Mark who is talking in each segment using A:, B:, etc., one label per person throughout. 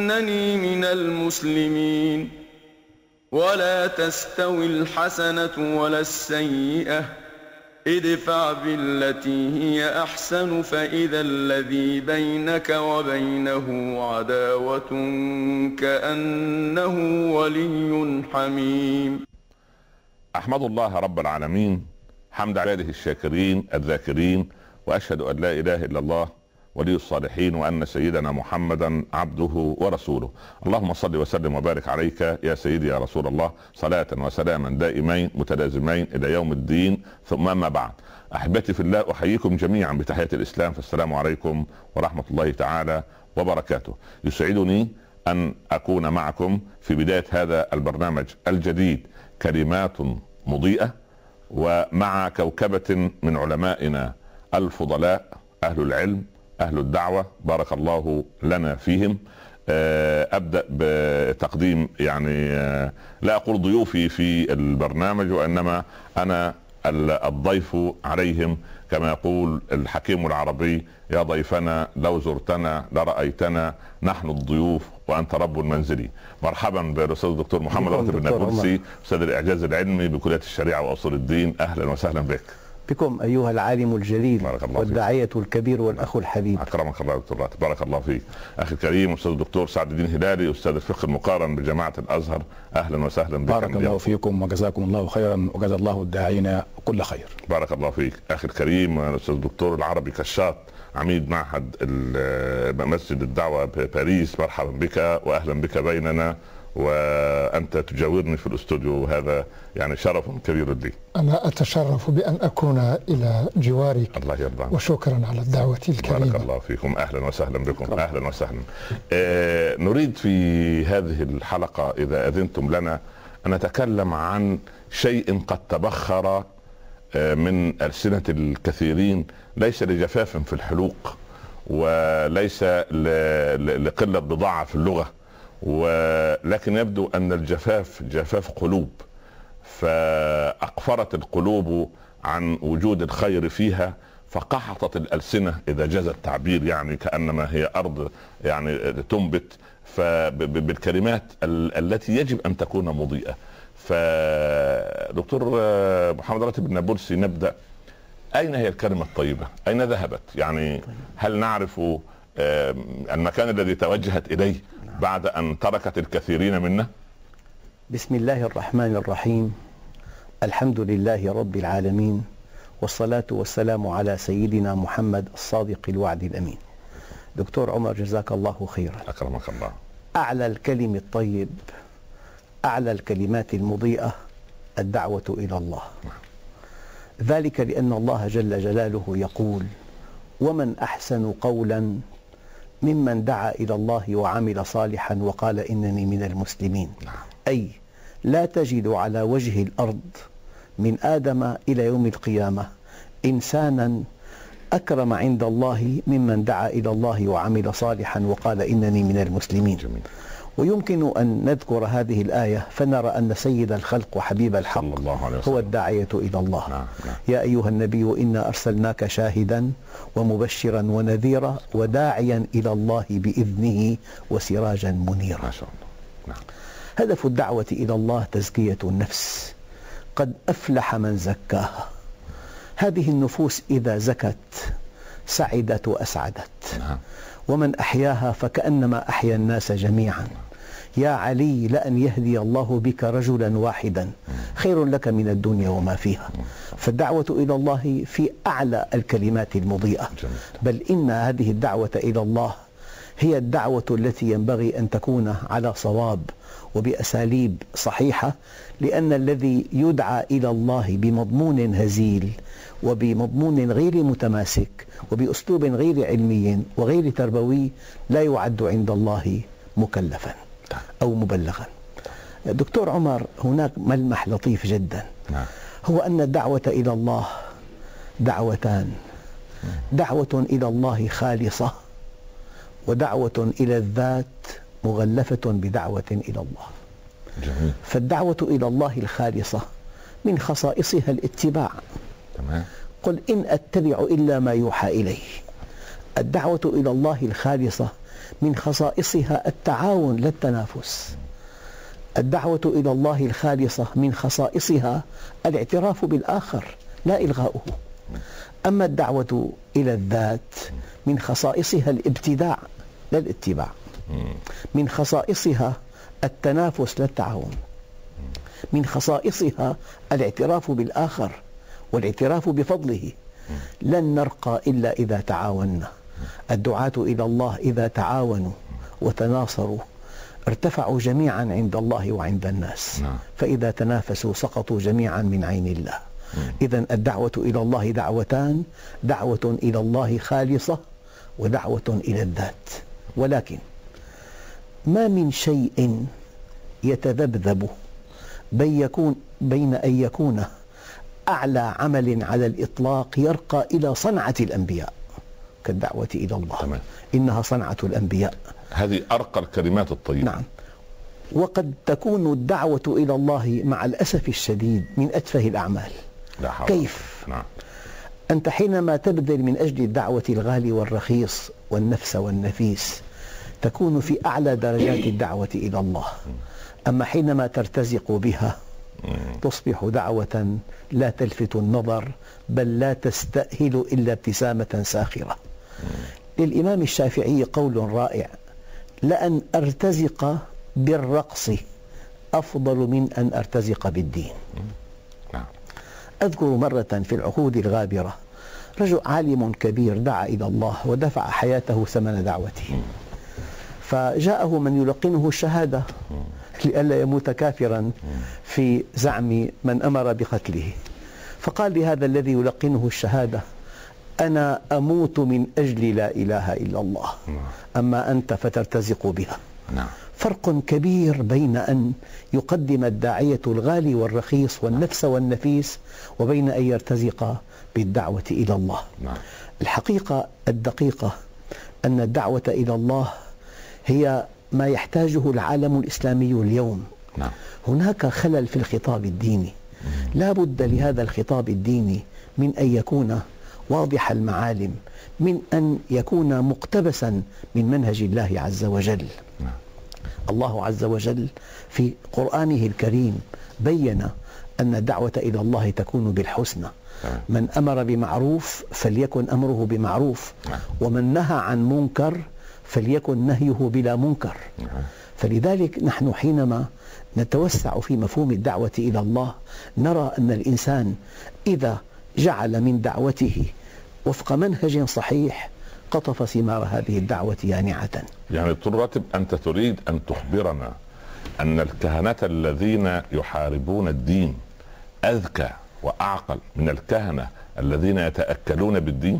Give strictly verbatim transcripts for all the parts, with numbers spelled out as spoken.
A: إنني من المسلمين. ولا تستوي الحسنة ولا السيئة، ادفع بالتي هي أحسن فإذا الذي بينك وبينه عداوة كأنه ولي حميم.
B: أحمد الله رب العالمين حمد عباده الشاكرين الذاكرين، وأشهد أن لا إله إلا الله ولي الصالحين، وأن سيدنا محمدا عبده ورسوله. اللهم صل وسلم وبارك عليك يا سيدي يا رسول الله، صلاة وسلاما دائمين متلازمين إلى يوم الدين، ثم ما بعد. أحبتي في الله، أحييكم جميعا بتحية الإسلام، فالسلام عليكم ورحمة الله تعالى وبركاته. يسعدني أن أكون معكم في بداية هذا البرنامج الجديد، كلمات مضيئة، ومع كوكبة من علمائنا الفضلاء، أهل العلم أهل الدعوة، بارك الله لنا فيهم. أبدأ بتقديم يعني لا أقول ضيوفي في البرنامج، وإنما أنا الضيف عليهم، كما يقول الحكيم العربي: يا ضيفنا لو زرتنا لرأيتنا، نحن الضيوف وأنت رب المنزل. مرحبا بالأستاذ الدكتور محمد راتب النابلسي، أستاذ الإعجاز العلمي بكلية الشريعة وأصول الدين. أهلا وسهلا بك.
C: بكم أيها العالم الجليل والداعية الكبير والأخ الحبيب.
B: أكرمك الله دكتور راتب، بارك الله فيك. أخي الكريم أستاذ الدكتور سعد الدين هلالي، أستاذ الفقه المقارن بجامعة الأزهر، أهلا وسهلا بك.
D: بارك الله فيكم وجزاكم الله خيرا، وجزا الله الداعين كل خير.
B: بارك الله فيك. أخي الكريم أستاذ الدكتور العربي كشاط، عميد معهد مسجد الدعوة بباريس، مرحبا بك وأهلا بك بيننا، وأنت تجاورني في الاستوديو، وهذا يعني شرف كبير لي.
E: أنا أتشرف بأن أكون إلى جوارك.
B: الله يرضى عنك،
E: وشكرا على الدعوة الكريمة.
B: بارك الله فيكم، أهلا وسهلا بكم. أهلا وسهلا. آه نريد في هذه الحلقة إذا أذنتم لنا أن نتكلم عن شيء قد تبخر آه من ألسنة الكثيرين، ليس لجفاف في الحلوق، وليس لقلة بضاعة في اللغة، ولكن يبدو أن الجفاف جفاف قلوب، فأقفرت القلوب عن وجود الخير فيها، فقحطت الألسنة إذا جاز التعبير، يعني كأنما هي أرض يعني تنبت بالكلمات التي يجب أن تكون مضيئة. فدكتور محمد راتب النابلسي، نبدأ. أين هي الكلمة الطيبة؟ أين ذهبت؟ يعني هل نعرف المكان الذي توجهت إليه بعد أن تركت الكثيرين منا؟
C: بسم الله الرحمن الرحيم، الحمد لله رب العالمين، والصلاة والسلام على سيدنا محمد الصادق الوعد الأمين. دكتور عمر جزاك الله خيرا.
B: أكرمك الله.
C: أعلى الكلم الطيب، أعلى الكلمات المضيئة الدعوة إلى الله. ذلك لأن الله جل جلاله يقول: ومن أحسن قولا ممن دعا إلى الله وعمل صالحا وقال إنني من المسلمين. أي لا تجد على وجه الأرض من آدم إلى يوم القيامة إنسانا أكرم عند الله ممن دعا إلى الله وعمل صالحا وقال إنني من المسلمين. جميل. ويمكن أن نذكر هذه الآية فنرى أن سيد الخلق وحبيب الحق هو الداعية إلى الله. نعم. نعم. يا أيها النبي إنا أرسلناك شاهدا ومبشرا ونذيرا وداعيا إلى الله بإذنه وسراجا منيرا. ما شاء الله. نعم. هدف الدعوة إلى الله تزكية النفس، قد أفلح من زكاها. هذه النفوس إذا زكت سعدت وأسعدت. نعم. ومن أحياها فكأنما أحيا الناس جميعا. يا علي لأن يهدي الله بك رجلا واحدا خير لك من الدنيا وما فيها. فالدعوة إلى الله في أعلى الكلمات المضيئة، بل إن هذه الدعوة إلى الله هي الدعوة التي ينبغي أن تكون على صواب وبأساليب صحيحة، لأن الذي يدعى إلى الله بمضمون هزيل وبمضمون غير متماسك وبأسلوب غير علمي وغير تربوي لا يعد عند الله مكلفا أو مبلغا. دكتور عمر، هناك ملمح لطيف جدا، هو أن الدعوة إلى الله دعوتان: دعوة إلى الله خالصة، ودعوة إلى الذات مغلفة بدعوة إلى الله. جميل. فالدعوة إلى الله الخالصة من خصائصها الاتباع. تمام. قل إن أتبع إلا ما يوحى إلي. الدعوة إلى الله الخالصة من خصائصها التعاون لا التنافس. الدعوة إلى الله الخالصة من خصائصها الاعتراف بالآخر لا إلغاؤه. أما الدعوة إلى الذات من خصائصها الابتداع لا الاتباع. من خصائصها التنافس لا التعاون. من خصائصها الاعتراف بالآخر والاعتراف بفضله. لن نرقى إلا إذا تعاوننا. الدعاة إلى الله إذا تعاونوا وتناصروا ارتفعوا جميعا عند الله وعند الناس، فإذا تنافسوا سقطوا جميعا من عين الله. إذن الدعوة إلى الله دعوتان: دعوة إلى الله خالصة ودعوة إلى الذات. ولكن ما من شيء يتذبذب بين يكون بين أن يكون أعلى عمل على الإطلاق يرقى إلى صنعة الأنبياء كالدعوة إلى الله. تمام. إنها صنعة الأنبياء،
B: هذه أرقى الكلمات الطيبة.
C: نعم. وقد تكون الدعوة إلى الله مع الأسف الشديد من أتفه الأعمال.
B: لا حول.
C: كيف؟
B: نعم.
C: أنت حينما تبذل من أجل الدعوة الغالي والرخيص والنفس والنفيس تكون في أعلى درجات الدعوة إلى الله. أما حينما ترتزق بها تصبح دعوة لا تلفت النظر، بل لا تستأهل إلا ابتسامة ساخرة. للإمام الشافعي قول رائع: لأن أرتزق بالرقص أفضل من أن أرتزق بالدين. أذكر مرة في العهود الغابرة رجل عالم كبير دعا إلى الله ودفع حياته ثمن دعوته، فجاءه من يلقنه الشهادة لئلا يموت كافرا في زعم من أمر بقتله، فقال لهذا الذي يلقنه الشهادة: أنا أموت من أجل لا إله إلا الله، أما أنت فترتزق بها. فرق كبير بين أن يقدم الداعية الغالي والرخيص والنفس والنفيس وبين أن يرتزق بالدعوة إلى الله. الحقيقة الدقيقة أن الدعوة إلى الله هي ما يحتاجه العالم الإسلامي اليوم. هناك خلل في الخطاب الديني، لا بد لهذا الخطاب الديني من أن يكون واضح المعالم، من أن يكون مقتبسا من منهج الله عز وجل. الله عز وجل في قرآنه الكريم بين أن الدعوة إلى الله تكون بالحسنى. من أمر بمعروف فليكن أمره بمعروف، ومن نهى عن منكر فليكن نهيه بلا منكر. فلذلك نحن حينما نتوسع في مفهوم الدعوة إلى الله نرى أن الإنسان إذا جعل من دعوته وفق منهج صحيح قطف ثمار هذه الدعوة يانعة.
B: يعني دكتور راتب، أنت تريد أن تخبرنا أن الكهنة الذين يحاربون الدين أذكى وأعقل من الكهنة الذين يتأكلون بالدين؟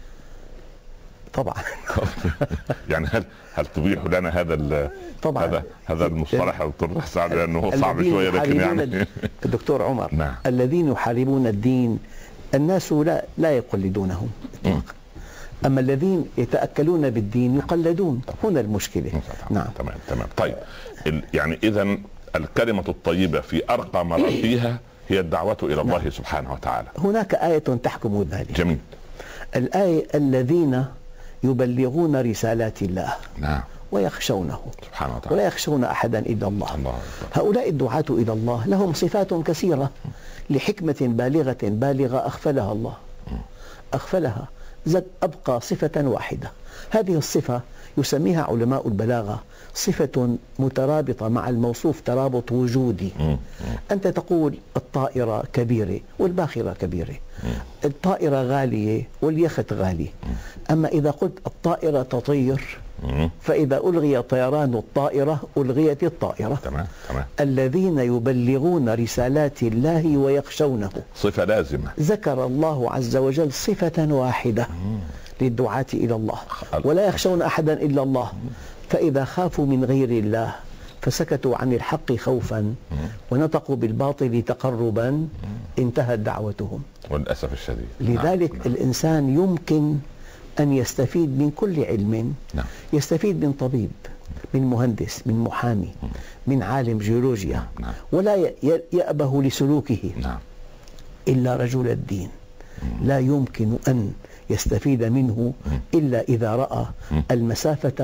C: طبعا.
B: يعني هل هل تبيح لنا هذا
C: طبعا
B: هذا هذا المصطلح يا دكتور سعد، لأنه صعب شوية لكن يعني
C: الدكتور عمر،
B: نعم.
C: الذين يحاربون الدين الناس لا لا يقلدونهم إطلاقا، أما الذين يتأكلون بالدين يقلدون. هنا المشكلة.
B: نعم. تمام تمام. طيب يعني إذا الكلمة الطيبة في أرقى مراتبها هي الدعوة إلى الله. نعم. سبحانه وتعالى.
C: هناك آية تحكم ذلك.
B: جميل.
C: الآية: الذين يبلغون رسالات الله.
B: نعم.
C: ويخشونه
B: سبحانه وتعالى
C: ولا يخشون أحدا إلا الله.
B: الله.
C: هؤلاء الدعاة إلى الله لهم صفات كثيرة لحكمة بالغة بالغة أغفلها الله، أغفلها، أبقى صفة واحدة. هذه الصفة يسميها علماء البلاغة صفة مترابطة مع الموصوف ترابط وجودي. أنت تقول الطائرة كبيرة والباخرة كبيرة، الطائرة غالية واليخت غالي. أما إذا قلت الطائرة تطير فإذا ألغي طيران الطائرة ألغيت الطائرة.
B: تمام. تمام.
C: الذين يبلغون رسالات الله ويخشونه،
B: صفة لازمة.
C: ذكر الله عز وجل صفة واحدة للدعاة إلى الله، ولا يخشون أحدا إلا الله. فإذا خافوا من غير الله فسكتوا عن الحق خوفا ونطقوا بالباطل تقربا انتهت دعوتهم
B: والأسف الشديد.
C: لذلك نعم. الإنسان يمكن أن يستفيد من كل علم. نعم. يستفيد من طبيب، من مهندس، من محامي، من عالم جيولوجيا. نعم. ولا يأبه لسلوكه. نعم. إلا رجل الدين لا يمكن أن يستفيد منه إلا إذا رأى المسافة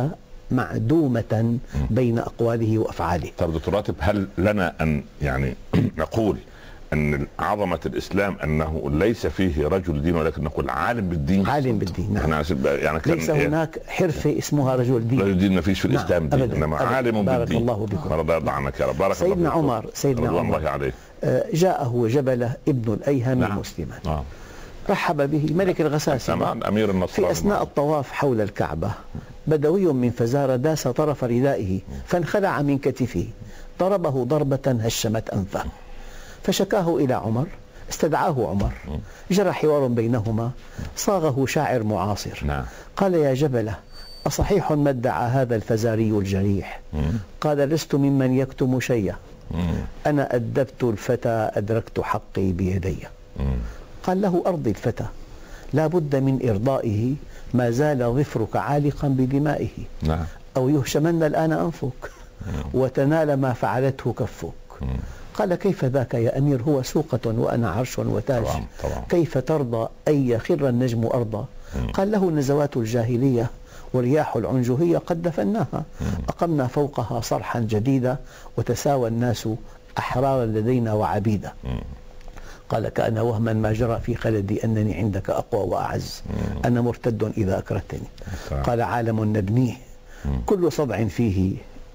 C: معدومة بين أقواله وأفعاله.
B: طب دكتور راتب، هل لنا أن يعني نقول أن عظمة الإسلام أنه ليس فيه رجل دين ولكن نقول عالم بالدين؟
C: عالم بالدين، نعم.
B: يعني كان
C: ليس هناك حرفة اسمها رجل دين.
B: رجل دين ما فيش في الإسلام، نعم. دين، إنما عالم
C: بارك
B: بالدين.
C: الله بكم.
B: رضي الله عنك يا رب. بارك
C: سيدنا
B: الله
C: عمر سيدنا عمر
B: الله عليه.
C: جاءه جبلة ابن الأيهم،
B: نعم.
C: مسلما،
B: آه.
C: رحب به ملك الغساسنة
B: أمير النصارى.
C: في أثناء الطواف حول الكعبة بدوي من فزارة داس طرف ردائه فانخلع من كتفه، ضربه ضربة هشمت أنفه، فشكاه إلى عمر، استدعاه عمر، جرى حوار بينهما، صاغه شاعر معاصر.
B: نعم.
C: قال: يا جبلة، أصحيح ما ادعى هذا الفزاري الجريح؟ قال: لست ممن يكتم شيئا، أنا أدبت الفتى أدركت حقي بيدي. قال له: أرضي الفتى، لا بد من إرضائه ما زال ظفرك عالقا بدمائه.
B: نعم.
C: أو يهشمن الآن أنفك وتنال ما فعلته كفك. قال: كيف ذاك يا أمير؟ هو سوقة وأنا عرش وتاج.
B: طبعا طبعا. كيف
C: ترضى أن يخر النجم أرضا؟ قال له: نزوات الجاهلية ورياح العنجهية قد دفناها، أقمنا فوقها صرحا جديدا وتساوى الناس أحرارا لدينا وعبيدا. قال: كأن وهما ما جرى في خلدي أنني عندك أقوى وأعز، أنا مرتد إذا أكرهتني. قال: عالم نبنيه كل صدع فيه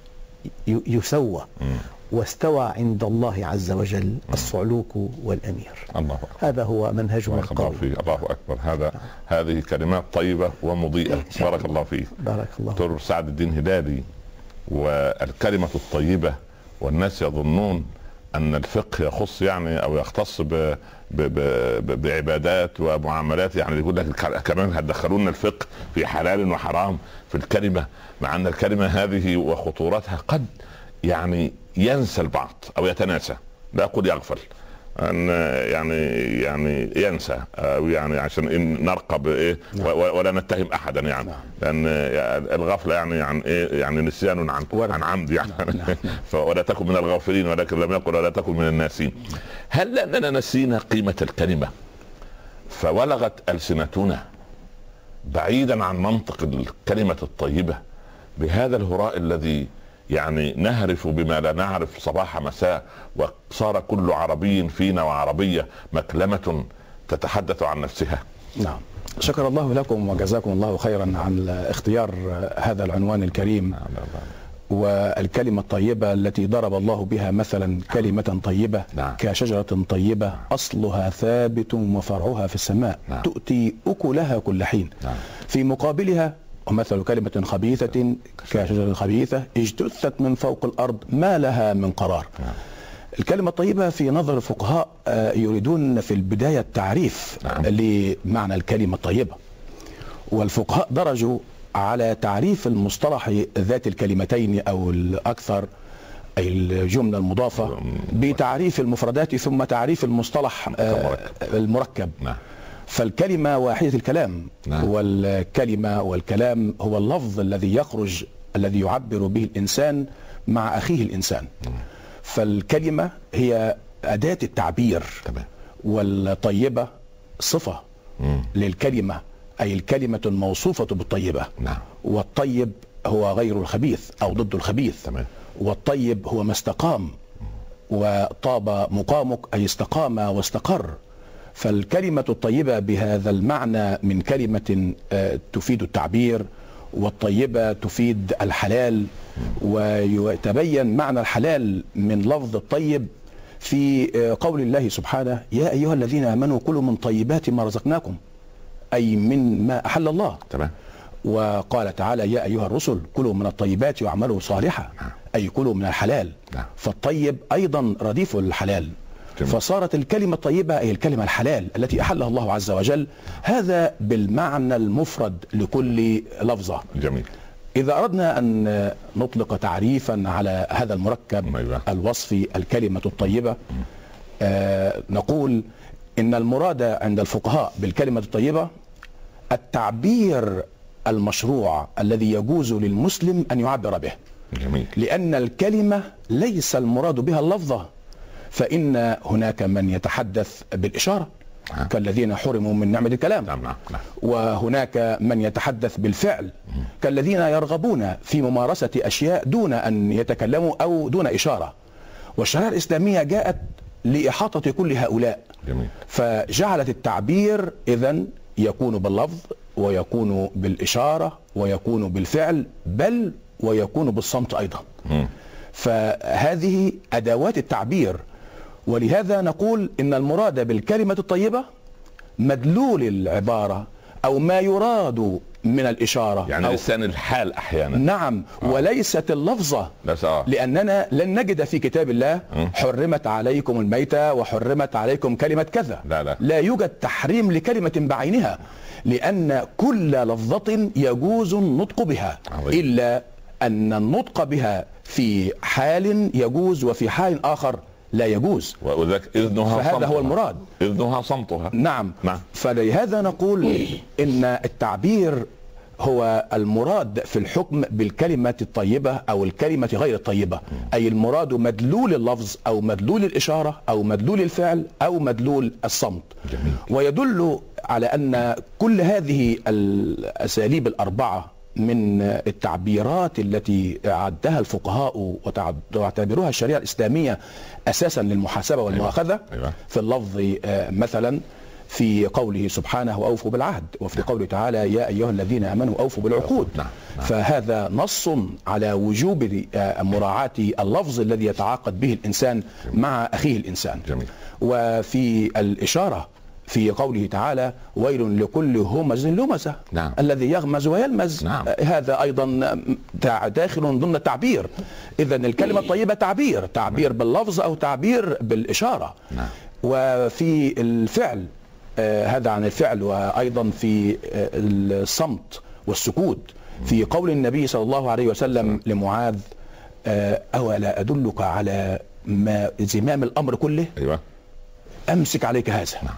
C: يسوى، واستوى عند الله عز وجل الصعلوك والأمير.
B: الله أكبر.
C: هذا هو منهجنا القوي.
B: الله أكبر. هذا هذه كلمات طيبة ومضيئة. بارك الله فيك.
C: بارك الله.
B: دكتور سعد الدين هلالي، والكلمة الطيبة، والناس يظنون أن الفقه يخص يعني أو يختص ب ب ب بعبادات ومعاملات، يعني يقول لك كمان هتدخلون الفقه في حلال وحرام في الكلمة، مع أن الكلمة هذه وخطورتها قد يعني ينسى البعض أو يتناسى، لا أقول يغفل، أن يعني يعني ينسى، أو يعني عشان إن نرقب إيه ولا نتهم أحدا، يعني لأن الغفلة يعني عن إيه يعني نسيان عن عن عمد يعني ولا تكن من الغافلين، ولكن لم يقل ولا تكن من الناسين. هل لأننا نسينا قيمة الكلمة فولغت ألسنتنا بعيدا عن منطق الكلمة الطيبة بهذا الهراء الذي يعني نهرف بما لا نعرف صباح مساء، وصار كل عربي فينا وعربية مكلمة تتحدث عن نفسها؟
D: نعم. شكر الله لكم وجزاكم الله خيرا عن اختيار هذا العنوان الكريم. والكلمة الطيبة التي ضرب الله بها مثلا كلمة طيبة نعم. كشجرة طيبة أصلها ثابت وفرعها في السماء نعم. تؤتي أكلها كل حين نعم. في مقابلها ومثل كلمة خبيثة كشجرة خبيثة اجتثت من فوق الأرض ما لها من قرار. نعم. الكلمة الطيبة في نظر الفقهاء يريدون في البداية التعريف نعم. لمعنى الكلمة الطيبة، والفقهاء درجوا على تعريف المصطلح ذات الكلمتين أو الأكثر أي الجملة المضافة بتعريف المفردات ثم تعريف المصطلح المركب. نعم. فالكلمة واحدة الكلام نعم. والكلمة والكلام هو اللفظ الذي يخرج الذي يعبر به الإنسان مع أخيه الإنسان. نعم. فالكلمة هي أداة التعبير تمام. والطيبة صفة مم. للكلمة أي الكلمة الموصوفة بالطيبة نعم. والطيب هو غير الخبيث أو ضد الخبيث تمام. والطيب هو ما استقام وطاب مقامك أي استقام واستقر. فالكلمة الطيبة بهذا المعنى من كلمة تفيد التعبير، والطيبة تفيد الحلال، ويتبين معنى الحلال من لفظ الطيب في قول الله سبحانه: يا أيها الذين آمنوا كلوا من طيبات ما رزقناكم، أي من ما أحل الله تمام. وقال تعالى: يا أيها الرسل كلوا من الطيبات واعملوا صالحا، أي كلوا من الحلال. فالطيب أيضا رديف الحلال. جميل. فصارت الكلمة الطيبة هي الكلمة الحلال التي أحلها الله عز وجل، هذا بالمعنى المفرد لكل لفظة. جميل. إذا أردنا أن نطلق تعريفا على هذا المركب الوصفي الكلمة الطيبة آه نقول إن المراد عند الفقهاء بالكلمة الطيبة التعبير المشروع الذي يجوز للمسلم أن يعبر به. جميل. لأن الكلمة ليس المراد بها اللفظة، فإن هناك من يتحدث بالإشارة
B: نعم.
D: كالذين حرموا من نعمة الكلام.
B: نعم. نعم.
D: وهناك من يتحدث بالفعل كالذين يرغبون في ممارسة أشياء دون أن يتكلموا أو دون إشارة. والشريعة الإسلامية جاءت لإحاطة كل هؤلاء.
B: جميل.
D: فجعلت التعبير إذن يكون باللفظ ويكون بالإشارة ويكون بالفعل بل ويكون بالصمت أيضا. م. فهذه أدوات التعبير، ولهذا نقول إن المراد بالكلمة الطيبة مدلول العبارة أو ما يراد من الإشارة،
B: يعني لسان الحال أحيانا.
D: نعم. آه. وليست اللفظة.
B: آه.
D: لأننا لن نجد في كتاب الله حرمت عليكم الميتة وحرمت عليكم كلمة كذا.
B: لا, لا.
D: لا يوجد تحريم لكلمة بعينها، لأن كل لفظة يجوز النطق بها. عظيم. إلا أن النطق بها في حال يجوز وفي حال آخر لا يجوز،
B: وذاك إذنها
D: فهذا
B: صمتها.
D: هو المراد.
B: إذنها صمتها.
D: نعم.
B: نعم.
D: فلهذا نقول إن التعبير هو المراد في الحكم بالكلمة الطيبة أو الكلمة غير الطيبة، أي المراد مدلول اللفظ أو مدلول الإشارة أو مدلول الفعل أو مدلول الصمت.
B: جميل. ويدل
D: على أن كل هذه الأساليب الأربعة من التعبيرات التي عدها الفقهاء وتعتبرها الشريعة الإسلامية أساسا للمحاسبة والمؤاخذة.
B: أيوة.
D: في اللفظ مثلا في قوله سبحانه وأوفوا بالعهد، وفي قوله تعالى يا أيها الذين آمنوا أوفوا بالعقود.
B: نعم. نعم.
D: فهذا نص على وجوب مراعاة اللفظ الذي يتعاقد به الإنسان مع أخيه الإنسان.
B: جميل.
D: وفي الإشارة في قوله تعالى ويل لكل همز لمزة.
B: نعم.
D: الذي يغمز ويلمز.
B: نعم.
D: هذا أيضا داخل ضمن التعبير. إذن الكلمة الطيبة تعبير تعبير نعم. باللفظ أو تعبير بالإشارة.
B: نعم.
D: وفي الفعل آه هذا عن الفعل، وأيضا في آه الصمت والسكوت. في قول النبي صلى الله عليه وسلم لمعاذ آه أولا أدلك على ما زمام الأمر كله.
B: أيوة.
D: أمسك عليك هذا.
B: نعم.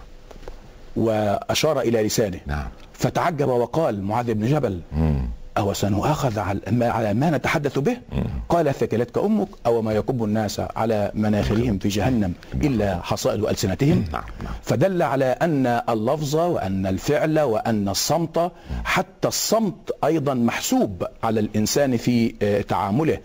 D: وأشار إلى لسانه.
B: نعم.
D: فتعجب وقال معاذ بن جبل مم. أو سنؤاخذ على ما نتحدث به؟ مم. قال ثكلتك أمك أو ما يكب الناس على مناخرهم في جهنم إلا حصائد ألسنتهم.
B: نعم. نعم.
D: فدل على أن اللفظ وأن الفعل وأن الصمت، حتى الصمت أيضا محسوب على الإنسان في تعامله،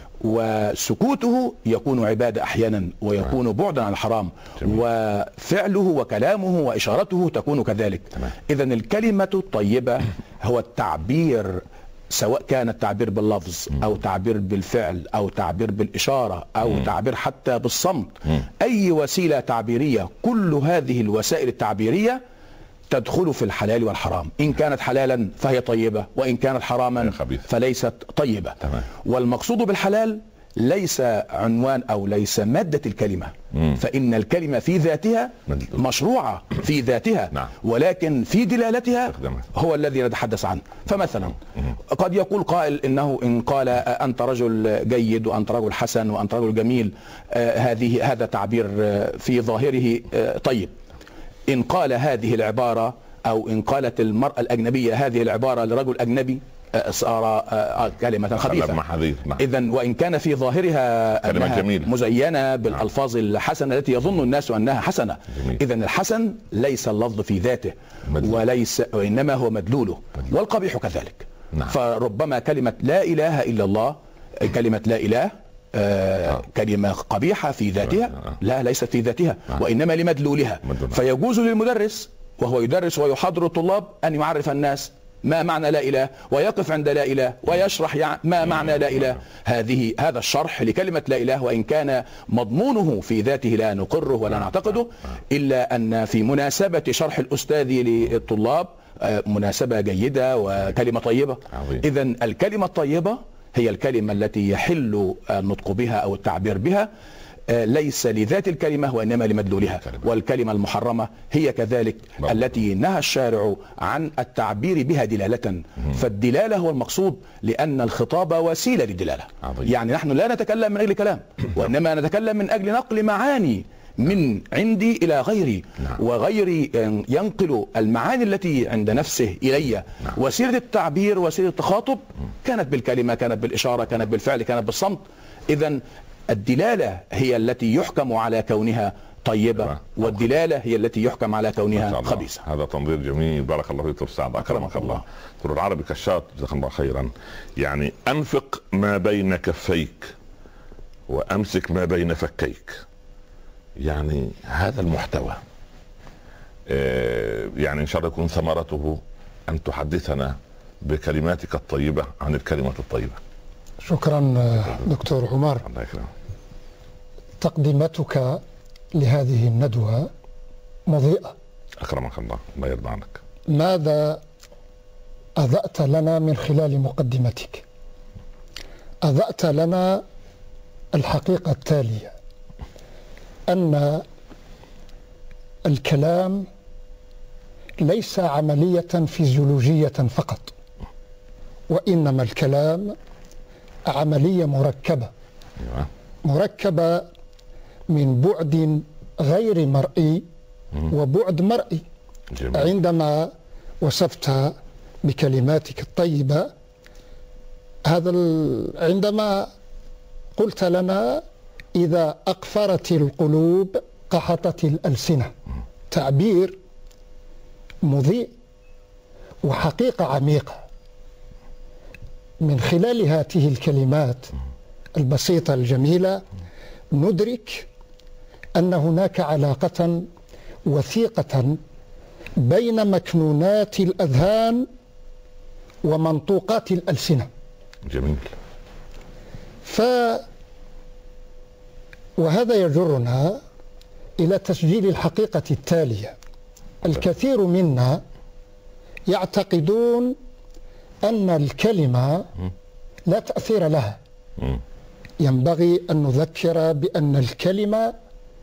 D: وسكوته يكون عبادة أحيانا ويكون بعدا عن الحرام. جميل. وفعله وكلامه وإشارته تكون كذلك. إذن الكلمة الطيبة هو التعبير، سواء كان التعبير باللفظ أو تعبير بالفعل أو تعبير بالإشارة أو م. تعبير حتى بالصمت. م. أي وسيلة تعبيرية، كل هذه الوسائل التعبيرة تدخل في الحلال والحرام. إن كانت حلالا فهي طيبة، وإن كانت حراما فليست طيبة.
B: تمام.
D: والمقصود بالحلال ليس عنوان أو ليس مادة الكلمة. مم. فإن الكلمة في ذاتها مشروعة في ذاتها. نعم. ولكن في دلالتها هو الذي نتحدث عنه. فمثلا مم. قد يقول قائل إنه إن قال أنت رجل جيد وأنت رجل حسن وأنت رجل جميل، آه هذه هذا تعبير آه في ظاهره آه طيب. إن قال هذه العبارة أو إن قالت المرأة الأجنبية هذه العبارة لرجل أجنبي صار كلمة خبيثة. إذن وإن كان في ظاهرها أنها مزينة بالألفاظ الحسنة التي يظن الناس أنها حسنة. إذن الحسن ليس اللفظ في ذاته مدلول. وليس وإنما هو مدلوله. مدلول. والقبيح كذلك. نعم. فربما كلمة لا إله إلا الله، كلمة لا إله آه كلمة قبيحة في ذاتها. آه. لا ليست في ذاتها. آه. وإنما لمدلولها. مدلول. فيجوز للمدرس وهو يدرس ويحاضر الطلاب أن يعرف الناس ما معنى لا إله، ويقف عند لا إله ويشرح يعني ما معنى لا إله. هذه هذا الشرح لكلمة لا إله، وإن كان مضمونه في ذاته لا نقره ولا نعتقده، إلا أن في مناسبة شرح الأستاذ للطلاب مناسبة جيدة وكلمة طيبة. إذن الكلمة الطيبة هي الكلمة التي يحل النطق بها أو التعبير بها، ليس لذات الكلمة وإنما لمدلولها. والكلمة المحرمة هي كذلك بقى. التي نهى الشارع عن التعبير بها دلالة. مم. فالدلالة هو المقصود، لأن الخطاب وسيلة للدلالة. عظيم. يعني نحن لا نتكلم من أجل كلام، وإنما نتكلم من أجل نقل معاني من عندي إلى غيري. نعم. وغيري ينقل المعاني التي عند نفسه إلي. نعم. وسيلة التعبير وسيلة التخاطب كانت بالكلمة، كانت بالإشارة، كانت بالفعل، كانت بالصمت. إذن الدلالة هي التي يحكم على كونها طيبة، والدلالة هي التي يحكم على كونها خبيثة.
B: هذا تنظير جميل، بارك الله فيك سعد، أكرمك الله. دكتور العربي كشاط جزاك الله خيرا. يعني أنفق ما بين كفيك وأمسك ما بين فكيك. يعني هذا المحتوى يعني إن شاء الله يكون ثمرته أن تحدثنا بكلماتك الطيبة عن الكلمة الطيبة.
E: شكرا دكتور عمر.
B: الله يكرمك.
E: تقديمتك لهذه الندوة مضيئة.
B: أكرمك الله، الله يرضى عنك.
E: ماذا أضأت لنا من خلال مقدمتك؟ أضأت لنا الحقيقة التالية: أن الكلام ليس عملية فيزيولوجية فقط، وإنما الكلام عملية مركبة مركبة من بعد غير مرئي وبعد مرئي. جميل. عندما وصفت بكلماتك الطيبة هذا عندما قلت لنا إذا أقفرت القلوب قحطت الألسنة، تعبير مضيء وحقيقة عميقة. من خلال هذه الكلمات البسيطة الجميلة ندرك أن هناك علاقة وثيقة بين مكنونات الأذهان ومنطوقات الألسنة.
B: جميل.
E: ف وهذا يجرنا إلى تسجيل الحقيقة التالية: الكثير منا يعتقدون أن الكلمة لا تأثير لها. ينبغي أن نذكر بأن الكلمة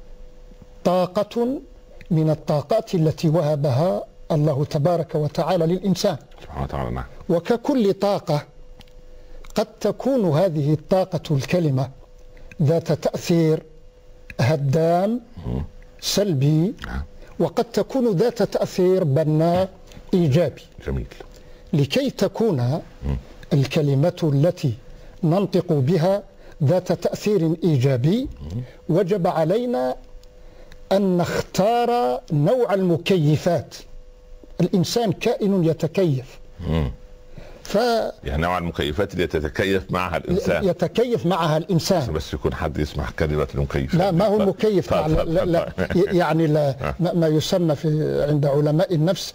E: طاقة من الطاقات التي وهبها الله تبارك وتعالى للإنسان
B: سبحانه وتعالى.
E: وككل طاقة قد تكون هذه الطاقة الكلمة ذات تأثير هدام سلبي، وقد تكون ذات تأثير بناء إيجابي.
B: جميل.
E: لكي تكون الكلمة التي ننطق بها ذات تأثير إيجابي وجب علينا أن نختار نوع المكيفات. الإنسان كائن يتكيف.
B: ف يعني نوع المكيفات اللي تتكيف معها الإنسان
E: يتكيف معها الإنسان.
B: بس يكون حد يسمع كلمة المكيف.
E: لا، ما هو مكيف. لا, لا, لا يعني لا ما يسمى في عند علماء النفس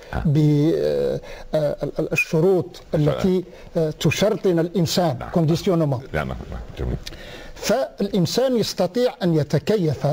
E: بالشروط التي تشرطن الإنسان. كونديسيونمون.
B: جميل.
E: فالإنسان يستطيع أن يتكيف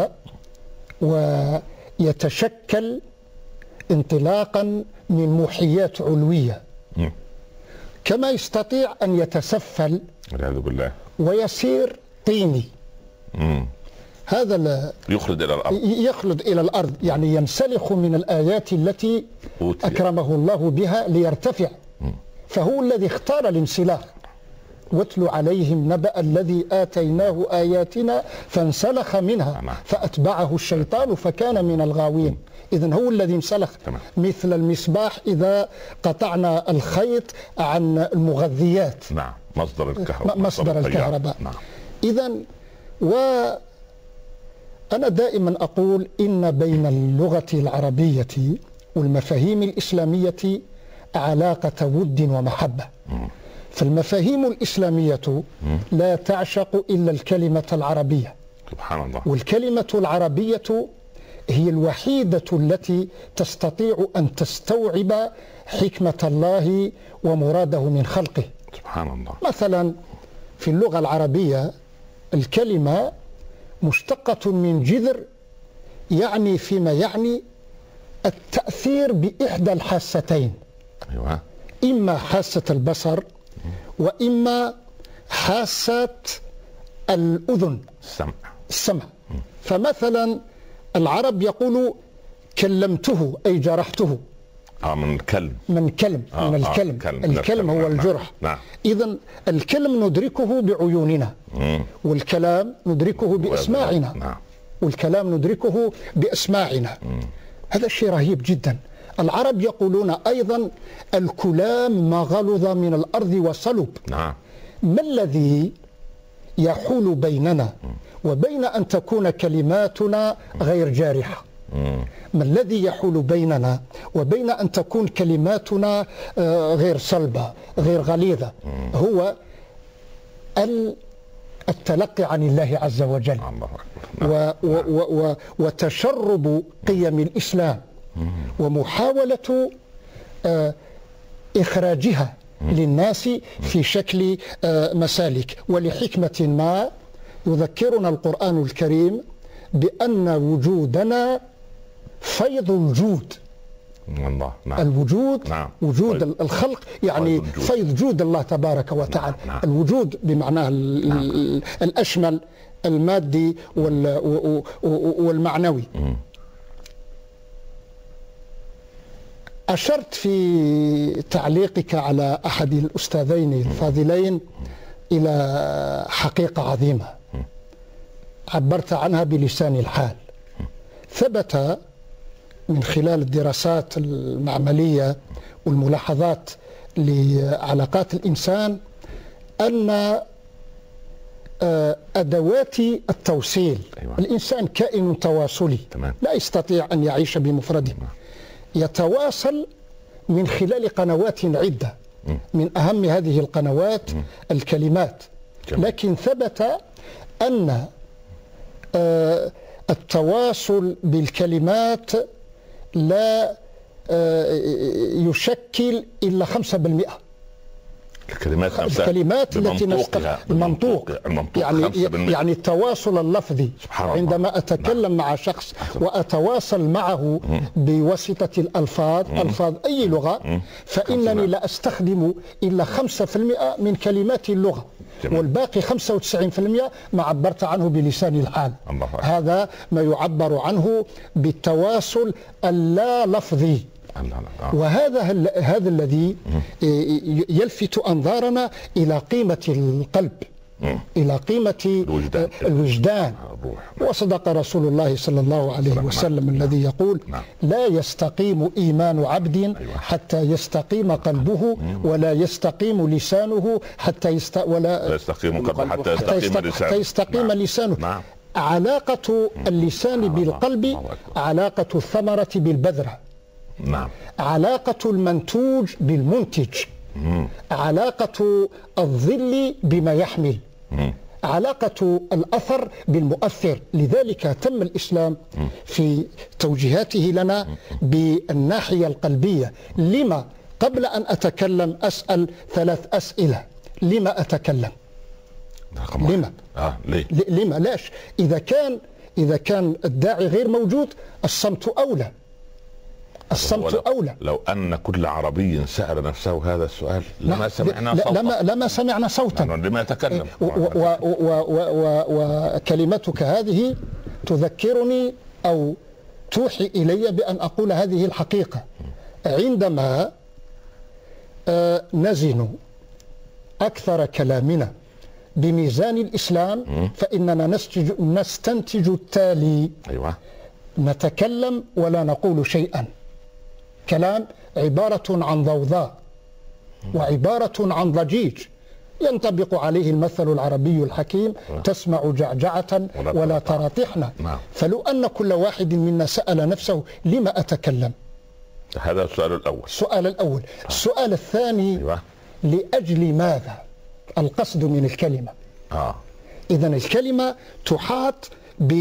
E: ويتشكل انطلاقا من موحيات علوية، م. كما يستطيع أن يتسفل
B: والعياذ بالله
E: ويصير طيني.
B: م.
E: هذا لا
B: يخلد إلى الأرض
E: يخلد إلى الأرض يعني ينسلخ من الآيات التي أوتي. أكرمه الله بها ليرتفع. م. فهو الذي اختار الانسلاخ. واتل عليهم نبأ الذي آتيناه آياتنا فانسلخ منها فأتبعه الشيطان فكان من الغاوين. إذن هو الذي انسلخ. مثل المصباح إذا قطعنا الخيط عن المغذيات.
B: نعم. مصدر الكهرباء.
E: مصدر الكهرباء.
B: نعم.
E: إذن وأنا دائما أقول إن بين اللغة العربية والمفاهيم الإسلامية علاقة ود ومحبة. م. فالمفاهيم الإسلامية لا تعشق إلا الكلمة العربية.
B: سبحان الله.
E: والكلمة العربية هي الوحيدة التي تستطيع أن تستوعب حكمة الله ومراده من خلقه.
B: سبحان الله.
E: مثلا في اللغة العربية الكلمة مشتقة من جذر يعني فيما يعني التأثير بإحدى الحاستين.
B: أيوة.
E: إما حاسة البصر وإما حاسة الأذن.
B: السمع.
E: السمع. فمثلا العرب يقولوا كلمته أي جرحته.
B: آه من الكلم.
E: من كلم.
B: آه
E: من الكلم.
B: آه كلم.
E: الكلم هو الجرح.
B: نعم.
E: إذن الكلم ندركه بعيوننا. مم. والكلام ندركه بأسماعنا.
B: نعم.
E: والكلام ندركه بأسماعنا. مم. هذا شيء رهيب جدا. العرب يقولون أيضا الكلام ما غلظ من الأرض وصلب.
B: نعم.
E: ما الذي يحول بيننا وبين أن تكون كلماتنا غير جارحة؟ ما الذي يحول بيننا وبين أن تكون كلماتنا غير صلبة غير غليظة؟ هو التلقي عن الله عز وجل و و و وتشرب قيم الإسلام ومحاولة إخراجها للناس في شكل مسالك. ولحكمة ما يذكرنا القرآن الكريم بأن وجودنا فيض الجود.
B: الله. نعم.
E: الوجود
B: نعم.
E: وجود
B: فيض.
E: الخلق يعني فيض, فيض جود الله تبارك وتعالى. نعم. نعم. الوجود بمعناه نعم. الأشمل المادي والمعنوي. م. أشرت في تعليقك على أحد الأستاذين الفاضلين إلى حقيقة عظيمة عبرت عنها بلسان الحال. ثبت من خلال الدراسات المعملية والملاحظات لعلاقات الإنسان أن أدوات التوصيل، أيوة. الإنسان كائن تواصلي، تمام. لا يستطيع أن يعيش بمفرده، يتواصل من خلال قنوات عدة، م. من أهم هذه القنوات م. الكلمات. جميل. لكن ثبت أن آه التواصل بالكلمات لا آه يشكل إلا خمسة بالمئة.
B: الكلمات خمسة
E: الكلمات التي نستخدم المنطوق يعني يعني التواصل اللفظي. عندما أتكلم نعم. مع شخص وأتواصل معه م. بواسطة الألفاظ م. ألفاظ أي لغة م. فإنني لا أستخدم إلا خمسة بالمئة من كلمات اللغة. جميل. والباقي خمسة وتسعين بالمئة ما عبرت عنه بلسان الحال. هذا ما يعبر عنه بالتواصل اللا لفظي. وهذا هذا الذي يلفت أنظارنا إلى قيمة القلب، إلى قيمة الوجدان, الوجدان. وصدق رسول الله صلى الله عليه وسلم الذي يقول لا يستقيم إيمان عبد حتى يستقيم قلبه ولا يستقيم لسانه حتى يست... ولا
B: يستقيم قلبه حتى يستقيم لسانه,
E: حتى يستقيم نعم. لسانه. نعم. علاقة اللسان بالقلب علاقة الثمرة بالبذرة.
B: نعم.
E: علاقة المنتوج بالمنتج. مم. علاقة الظل بما يحمل. مم. علاقة الأثر بالمؤثر. لذلك تم الإسلام مم. في توجيهاته لنا مم. بالناحية القلبية. لما قبل أن أتكلم أسأل ثلاث أسئلة. لما أتكلم؟ لما؟
B: آه ليه؟
E: لما؟ لاش إذا كان إذا كان الداعي غير موجود الصمت أولى. الصمت أولى.
B: لو أن كل عربي سأل نفسه هذا السؤال لما سمعنا صوتا.
E: لما, لما سمعنا صوتا.
B: لما يتكلم.
E: وكلمتك هذه تذكرني أو توحي إلي بأن أقول هذه الحقيقة. عندما نزن أكثر كلامنا بميزان الإسلام فإننا نستنتج التالي.
B: أيوة.
E: نتكلم ولا نقول شيئا. كلام عبارة عن ضوضاء وعبارة عن ضجيج. ينطبق عليه المثل العربي الحكيم تسمع جعجعة ولا ترى طحنا. فلو أن كل واحد منا سأل نفسه لما أتكلم؟
B: هذا السؤال الأول.
E: السؤال الأول. السؤال الثاني أيوة. لأجل ماذا؟ القصد من الكلمة. آه. إذن الكلمة تحاط ب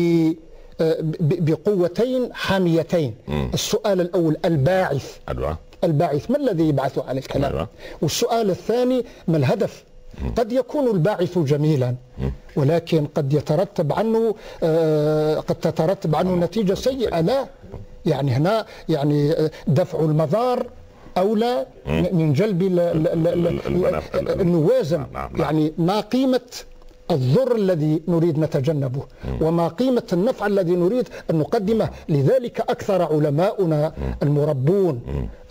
E: بقوتين حاميتين. مم. السؤال الأول الباعث. أدوى. الباعث ما الذي يبعث على الكلام؟ أدوى. والسؤال الثاني ما الهدف؟ مم. قد يكون الباعث جميلا مم. ولكن قد يترتب عنه آه قد تترتب عنه مم. نتيجة سيئة. لا يعني هنا يعني دفع المضار أولى مم. من جلب النوازم. يعني ما قيمة الضر الذي نريد نتجنبه وما قيمة النفع الذي نريد أن نقدمه. لذلك أكثر علماؤنا المربون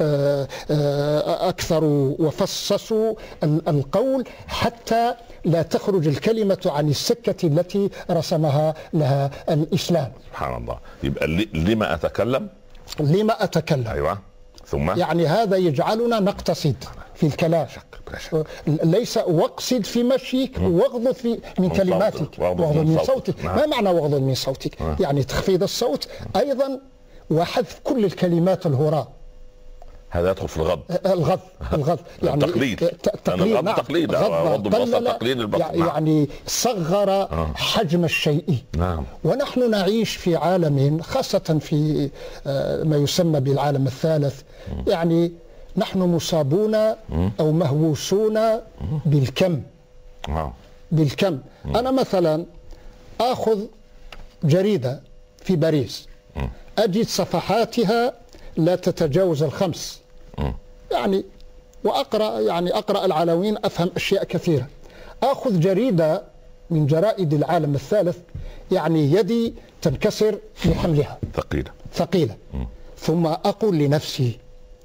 E: أكثر وفصصوا القول حتى لا تخرج الكلمة عن السكة التي رسمها لها الإسلام.
B: سبحان الله. يبقى لما أتكلم؟
E: لما أتكلم.
B: أيوة. ثم
E: يعني هذا يجعلنا نقتصد في الكلام، ليس واقصد في مشيك واغضض في من كلماتك، واغضض من صوتك. ما معنى واغضض من صوتك؟ يعني تخفيض الصوت أيضا وحذف كل الكلمات الهراء.
B: هذا يدخل في الغض.
E: الغض الغض يعني
B: التقليد.
E: التقليد.
B: نعم. تقليد.
E: غض تقليد البصر. يعني صغر آه. حجم الشيء.
B: نعم.
E: ونحن نعيش في عالم، خاصة في ما يسمى بالعالم الثالث، م. يعني نحن مصابون م. أو مهووسون بالكم. آه. بالكم. م. أنا مثلا آخذ جريدة في باريس، م. أجد صفحاتها لا تتجاوز الخمس. م. يعني وأقرأ يعني أقرأ العناوين أفهم أشياء كثيرة. آخذ جريدة من جرائد العالم الثالث، يعني يدي تنكسر لحملها،
B: ثقيلة ثقيلة.
E: م. ثم أقول لنفسي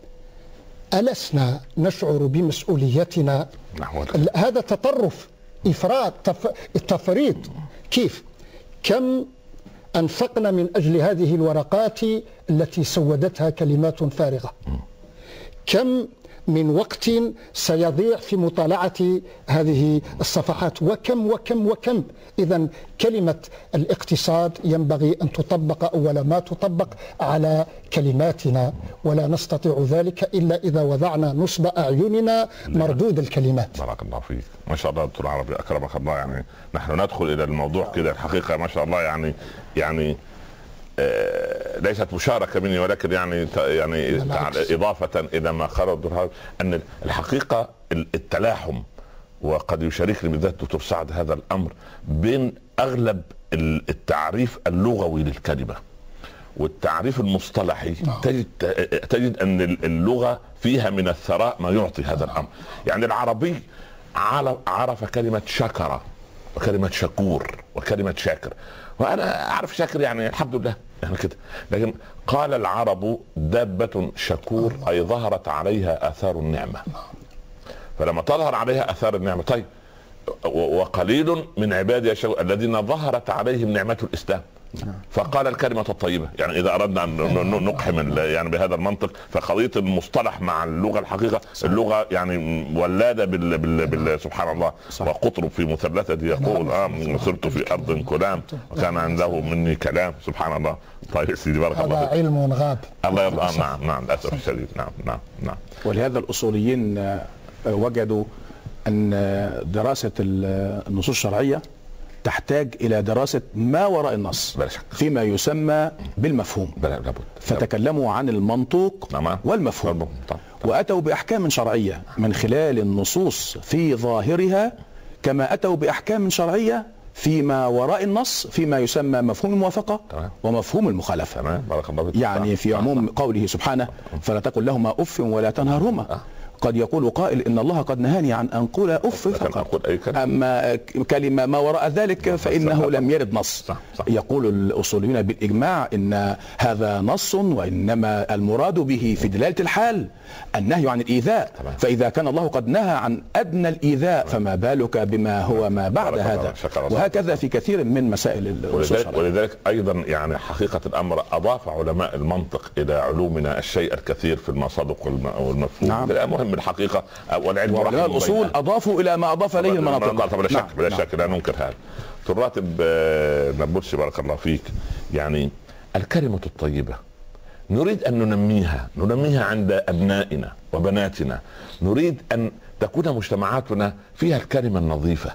E: ألسنا نشعر بمسؤوليتنا؟ هذا تطرف، إفراط، تف... تفريط. كيف؟ كم أنفقنا من أجل هذه الورقات التي سودتها كلمات فارغة؟ كم من وقت سيضيع في مطالعة هذه الصفحات؟ وكم وكم وكم. إذن كلمة الاقتصاد ينبغي أن تطبق أول ما تطبق على كلماتنا، ولا نستطيع ذلك إلا إذا وضعنا نصب أعيننا مردود الكلمات.
B: بارك الله فيك. ما شاء الله دكتور عربي أكرمك الله. يعني نحن ندخل إلى الموضوع كده الحقيقة ما شاء الله. يعني يعني آه ليست مشاركة مني، ولكن يعني يعني إضافة إلى ما قال الدكتور أن الحقيقة التلاحم، وقد يشاركني بالذات دكتور سعد هذا الأمر، بين أغلب التعريف اللغوي للكلمة والتعريف المصطلحي. تجد تجد أن اللغة فيها من الثراء ما يعطي هذا الأمر. يعني العربي عرف كلمة شكر وكلمة شكور وكلمة شاكر، وأنا أعرف شاكر يعني الحمد لله يعني كده. لكن قال العرب دابة شكور أي ظهرت عليها آثار النعمة. فلما تظهر عليها آثار النعمة، طيب وقليل من عبادي الشكور الذين ظهرت عليهم نعمة الإسلام، فقال الكلمة الطيبة. يعني إذا أردنا أن نقحم يعني بهذا المنطق، فقضية المصطلح مع اللغة الحقيقة اللغة يعني ولادة بال بال بال سبحان الله. وقطرب في مثلثته يقول آه صرت في أرض كلام وكان عنده مني كلام. سبحان الله. طيب سيدي بارك الله
E: فيك. هذا علم غاب.
B: الله يرضى. آه نعم نعم للأسف الشديد. نعم نعم نعم.
D: ولهذا الأصوليين وجدوا أن دراسة النصوص الشرعية تحتاج إلى دراسة ما وراء النص فيما يسمى بالمفهوم، فتكلموا عن المنطوق والمفهوم، وأتوا بأحكام شرعية من خلال النصوص في ظاهرها، كما أتوا بأحكام شرعية فيما وراء النص فيما يسمى مفهوم الموافقة ومفهوم المخالفة. يعني في عموم قوله سبحانه فلا تقل لهما أف ولا تنهرهما. قد يقول قائل إن الله قد نهاني عن أن أقول أف فقط، أما كلمة ما وراء ذلك فإنه لم يرد نص. يقول الأصوليون بالإجماع إن هذا نص، وإنما المراد به في دلالة الحال النهي عن الإيذاء. فإذا كان الله قد نهى عن أدنى الإيذاء فما بالك بما هو ما بعد هذا. وهكذا في كثير من مسائل الأصول.
B: ولذلك أيضا يعني حقيقة الأمر أضاف علماء المنطق إلى علومنا الشيء الكثير في المصادق والمفهوم. نعم. مهم الحقيقة والعلم
D: علماء الأصول أضافوا إلى ما أضاف إليه المناطق.
B: بلا شك بلا شك لا ننكر هذا. تراتب نبوتشي بارك الله فيك. يعني الكلمة الطيبة نريد أن ننميها ننميها عند أبنائنا وبناتنا. نريد أن تكون مجتمعاتنا فيها الكلمة النظيفة.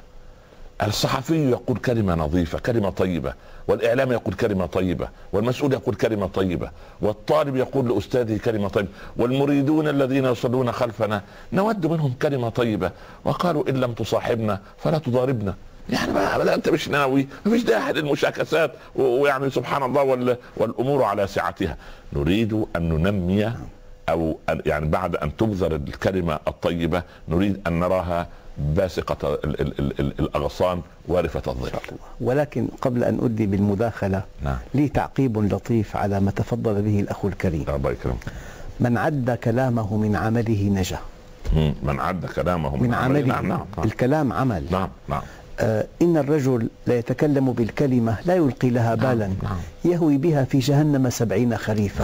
B: الصحفي يقول كلمة نظيفة كلمة طيبة، والإعلام يقول كلمة طيبة، والمسؤول يقول كلمة طيبة، والطالب يقول لأستاذه كلمة طيبة، والمريدون الذين يصلون خلفنا نود منهم كلمة طيبة. وقالوا إن لم تصاحبنا فلا تضاربنا. يعني ما أنت مش ناوي، مش داعي للمشاكسات، ويعني سبحان الله والأمور على سعتها. نريد أن ننمي أو يعني بعد أن تبذر الكلمة الطيبة نريد أن نراها باسقة ال ال ال ال الأغصان وارفة الظل.
C: ولكن قبل أن أدي بالمداخلة نعم. لي تعقيب لطيف على ما تفضل به الأخ الكريم.
B: الله يكرمك.
C: من عد كلامه من عمله نجا.
B: من عد كلامه من,
C: من عمله, عمله. نعم. نعم. الكلام عمل.
B: نعم. نعم.
C: آه إن الرجل لا يتكلم بالكلمة لا يلقي لها بالا. نعم. نعم. يهوي بها في جهنم سبعين خريفا. نعم.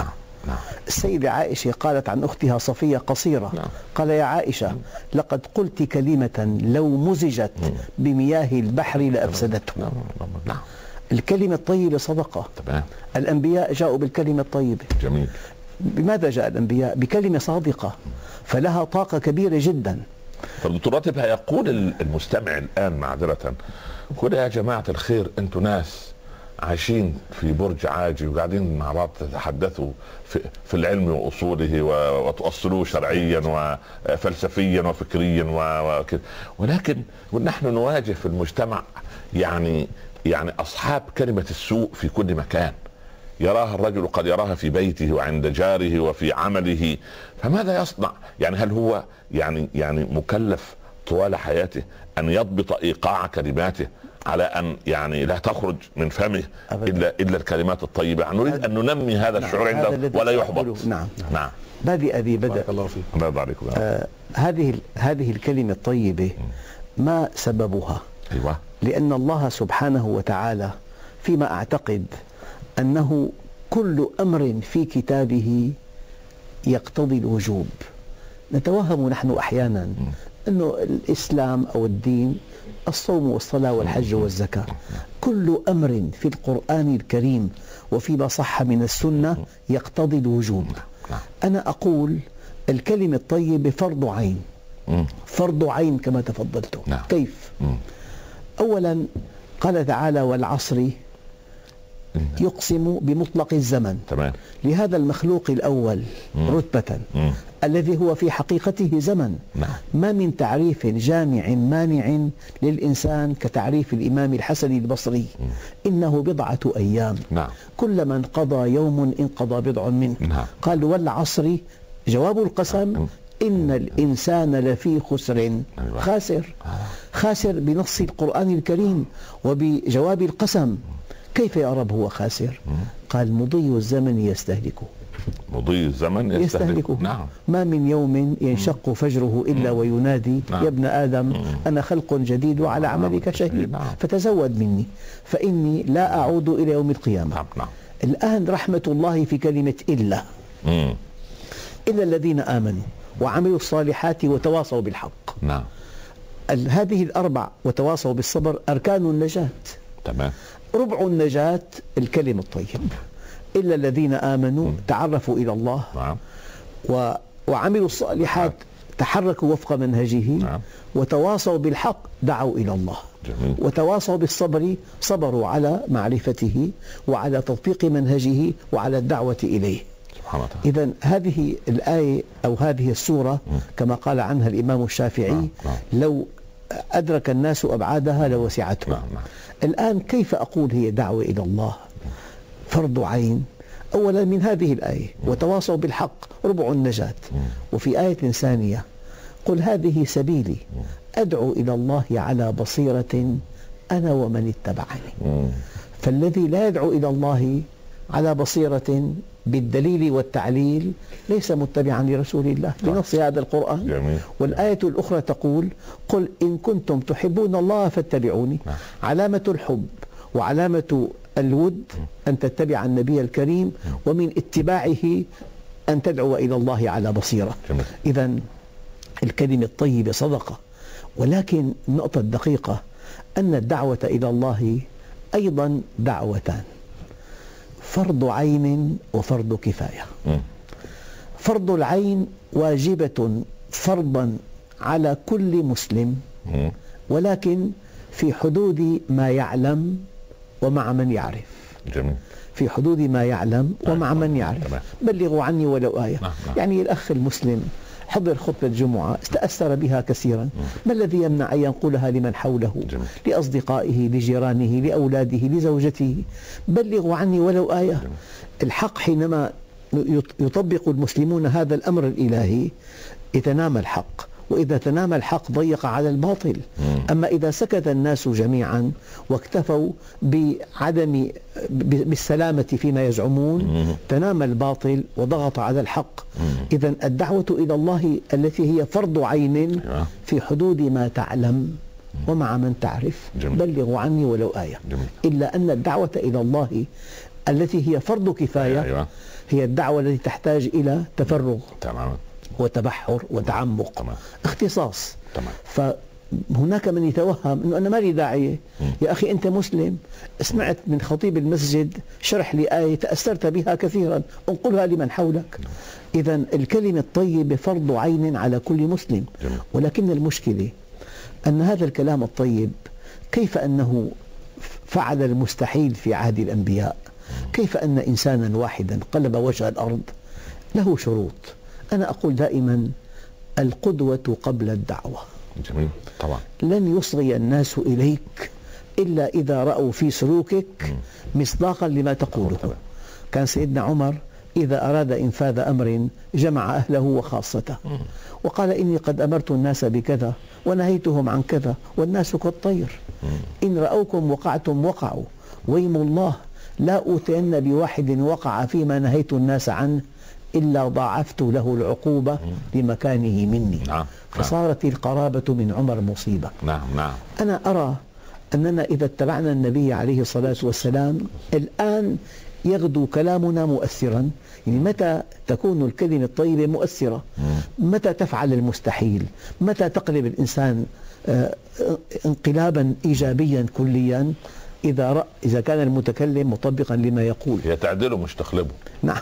B: نعم.
C: السيدة عائشة قالت عن أختها صفية قصيرة. نعم. قال يا عائشة لقد قلت كلمة لو مزجت بمياه البحر لأفسدته.
B: نعم. نعم.
C: الكلمة الطيبة صدقة.
B: تمام.
C: الأنبياء جاءوا بالكلمة الطيبة.
B: جميل.
C: بماذا جاء الأنبياء؟ بكلمة صادقة فلها طاقة كبيرة جدا.
B: فالدكتور راتب هيقول المستمع الآن معذرة، قول يا جماعة الخير أنتوا ناس عايشين في برج عاجي وقاعدين مع بعض تتحدثوا في, في العلم وأصوله وتؤصلوه شرعيا وفلسفيا وفكريا وكذا، ولكن ونحن نواجه في المجتمع يعني يعني أصحاب كلمة السوء في كل مكان، يراها الرجل قد يراها في بيته وعند جاره وفي عمله، فماذا يصنع؟ يعني هل هو يعني يعني مكلف طوال حياته أن يضبط إيقاع كلماته على أن يعني لا تخرج من فمه إلا إلا الكلمات الطيبة؟ نريد أن ننمي هذا
C: نعم.
B: الشعور عنده ولا يحبط.
C: نعم.
B: نعم.
C: بادئ أبي بدأ.
B: الله فيك. الله يبارك فيك.
C: آه هذه هذه الكلمة الطيبة ما سببها؟
B: أيوة.
C: لأن الله سبحانه وتعالى فيما أعتقد أنه كل أمر في كتابه يقتضي الوجوب. نتوهم نحن أحيانا أنه الإسلام أو الدين الصوم والصلاة والحج والزكاة، كل أمر في القرآن الكريم وفيما صح من السنة يقتضي الوجوب. أنا أقول الكلمة الطيبة فرض عين، فرض عين كما تفضلت. كيف؟ أولا قال تعالى والعصر يقسم بمطلق الزمن.
B: تمام.
C: لهذا المخلوق الأول مم. رتبة مم. الذي هو في حقيقته زمن.
B: نعم.
C: ما من تعريف جامع مانع للإنسان كتعريف الإمام الحسن البصري مم. إنه بضعة أيام.
B: نعم.
C: كلما انقضى يوم انقضى بضع منه.
B: نعم.
C: قال والعصر جواب القسم نعم. إن الإنسان لفي خسر. أيوة. خاسر آه. خاسر بنص القرآن الكريم وبجواب القسم. كيف يا رب هو خاسر؟ قال مضي الزمن يستهلكه.
B: مضي الزمن يستهلكه. يستهلكه. نعم.
C: ما من يوم ينشق فجره إلا وينادي نعم. يا ابن آدم أنا خلق جديد وعلى عملك شهيد نعم. فتزود مني فإني لا أعود إلى يوم القيامة. نعم. نعم. الآن رحمة الله في كلمة إلا مم. إلا الذين آمنوا وعملوا الصالحات وتواصوا بالحق.
B: نعم.
C: هذه الأربع وتواصوا بالصبر أركان النجاة.
B: تمام.
C: ربع النجاة الكلم الطيب. إلا الذين آمنوا م. تعرفوا إلى الله نعم. و... وعملوا الصالحات نعم. تحركوا وفق منهجه نعم. وتواصوا بالحق دعوا إلى الله. جميل. وتواصوا بالصبر صبروا على معرفته وعلى تطبيق منهجه وعلى الدعوة إليه. إذن هذه الآية أو هذه السورة م. كما قال عنها الإمام الشافعي نعم. نعم. لو أدرك الناس أبعادها لوسعتهم. نعم. نعم. الآن كيف أقول هي دعوة إلى الله فرض عين؟ أولا من هذه الآية وتواصوا بالحق ربع النجاة، وفي آية ثانية قل هذه سبيلي أدعو إلى الله على بصيرة أنا ومن اتبعني. فالذي لا يدعو إلى الله على بصيرة بالدليل والتعليل ليس متبعا لرسول الله بنص هذا القرآن. جميل. والآية الأخرى تقول قل إن كنتم تحبون الله فاتبعوني. نعم. علامة الحب وعلامة الود أن تتبع النبي الكريم ومن اتباعه أن تدعو إلى الله على بصيرة. إذن الكلمة الطيبة صدقة، ولكن النقطة الدقيقة أن الدعوة إلى الله أيضا دعوتان، فرض عين وفرض كفاية. م. فرض العين واجبة فرضا على كل مسلم م. ولكن في حدود ما يعلم ومع من يعرف. جميل. في حدود ما يعلم ومع من يعرف. بلغوا عني ولو آية. يعني الأخ المسلم حضر خطبة جمعة استأثر بها كثيرا، ما الذي يمنع أن ينقلها لمن حوله؟ جميل. لأصدقائه لجيرانه لأولاده لزوجته. بلغوا عني ولو آية. جميل. الحق حينما يطبق المسلمون هذا الأمر الإلهي يتنامى الحق، وإذا تنامى الحق ضيق على الباطل. مم. أما إذا سكت الناس جميعا واكتفوا بعدم بالسلامة فيما يزعمون مم. تنامى الباطل وضغط على الحق. إذن الدعوة إلى الله التي هي فرض عين في حدود ما تعلم ومع من تعرف. جميل. بلغوا عني ولو آية. جميل. إلا أن الدعوة إلى الله التي هي فرض كفاية أيوة. هي الدعوة التي تحتاج إلى تفرغ
B: تمام
C: وتبحر وتعمق
B: تمام.
C: اختصاص.
B: تمام.
C: فهناك من يتوهم أنه أنا ما لي داعية. يا أخي أنت مسلم، سمعت من خطيب المسجد شرح لي آية تأثرت بها كثيرا، انقلها لمن حولك. إذا الكلمة الطيبة فرض عين على كل مسلم. ولكن المشكلة أن هذا الكلام الطيب كيف أنه فعل المستحيل في عهد الأنبياء، كيف أن إنسانا واحدا قلب وجه الأرض له شروط. أنا أقول دائما القدوة قبل الدعوة.
B: جميل طبعا.
C: لن يصغي الناس إليك إلا إذا رأوا في سلوكك مصداقا لما تقوله. كان سيدنا عمر إذا أراد إنفاذ أمر جمع أهله وخاصته وقال إني قد أمرت الناس بكذا ونهيتهم عن كذا والناس كالطير، إن رأوكم وقعتم وقعوا، ويم الله لا أوتين بواحد وقع فيما نهيت الناس عنه إلا ضاعفت له العقوبة لمكانه مني.
B: نعم.
C: فصارت القرابة من عمر مصيبة.
B: نعم نعم.
C: أنا أرى أننا إذا اتبعنا النبي عليه الصلاة والسلام الآن يغدو كلامنا مؤثرا. يعني متى تكون الكلمة الطيبة مؤثرة؟ متى تفعل المستحيل؟ متى تقلب الإنسان انقلابا إيجابيا كليا؟ إذا رأى إذا كان المتكلم مطبقا لما يقول.
B: هي تعدله مش تقلبه.
C: نعم.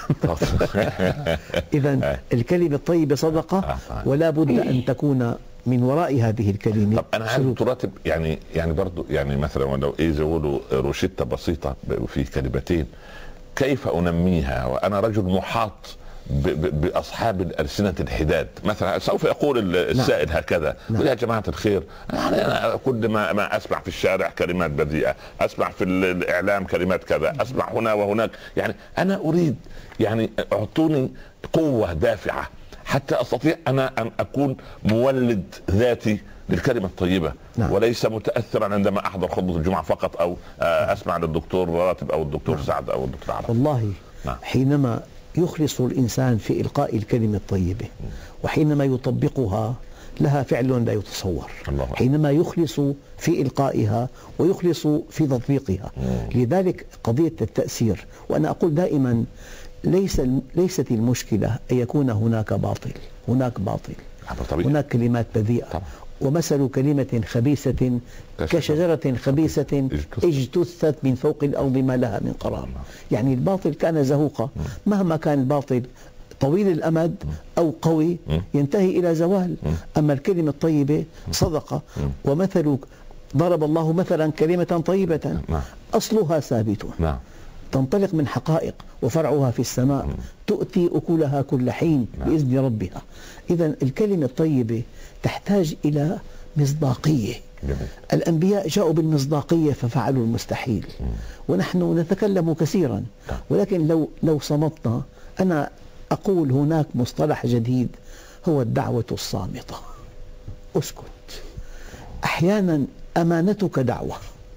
C: إذا الكلمة الطيبة صدقة، ولا بد أن تكون من وراء هذه الكلمة.
B: طب أنا عايز تراتب يعني يعني برضو يعني مثلا ولو إيه يقولوا روشتة بسيطة في كلمتين كيف أنميها وأنا رجل محاط بأصحاب الألسنة الحداد. مثلا سوف يقول السائل نعم. هكذا نعم. يا جماعة الخير أنا كل ما, ما أسمع في الشارع كلمات بذيئة، أسمع في الإعلام كلمات كذا، أسمع هنا وهناك. يعني أنا أريد يعني أعطوني قوة دافعة حتى أستطيع أنا أن أكون مولد ذاتي للكلمة الطيبة نعم. وليس متأثرا عندما أحضر خطبة الجمعة فقط أو أسمع للدكتور راتب أو الدكتور نعم. سعد أو الدكتور عرب.
C: والله نعم. حينما يخلص الإنسان في إلقاء الكلمة الطيبة وحينما يطبقها لها فعل لا يتصور. الله. حينما يخلص في إلقائها ويخلص في تطبيقها. مم. لذلك قضية التأثير، وأنا أقول دائما ليس ليست المشكلة أن يكون هناك باطل، هناك باطل طبيعي. هناك كلمات بذيئة طبعا. ومثل كلمة خبيثة كشجرة خبيثة اجتثت من فوق الأرض ما لها من قرار. يعني الباطل كان زهوقا، مهما كان الباطل طويل الأمد أو قوي ينتهي إلى زوال. أما الكلمة الطيبة صدقة. ومثل ضرب الله مثلا كلمة طيبة أصلها ثابت تنطلق من حقائق وفرعها في السماء تؤتي أكلها كل حين بإذن ربها. إذن الكلمة الطيبة تحتاج إلى مصداقية. الأنبياء جاءوا بالمصداقية ففعلوا المستحيل، ونحن نتكلم كثيرا ولكن لو لو صمتنا. أنا أقول هناك مصطلح جديد هو الدعوة الصامتة. اسكت. أحيانا أمانتك دعوة،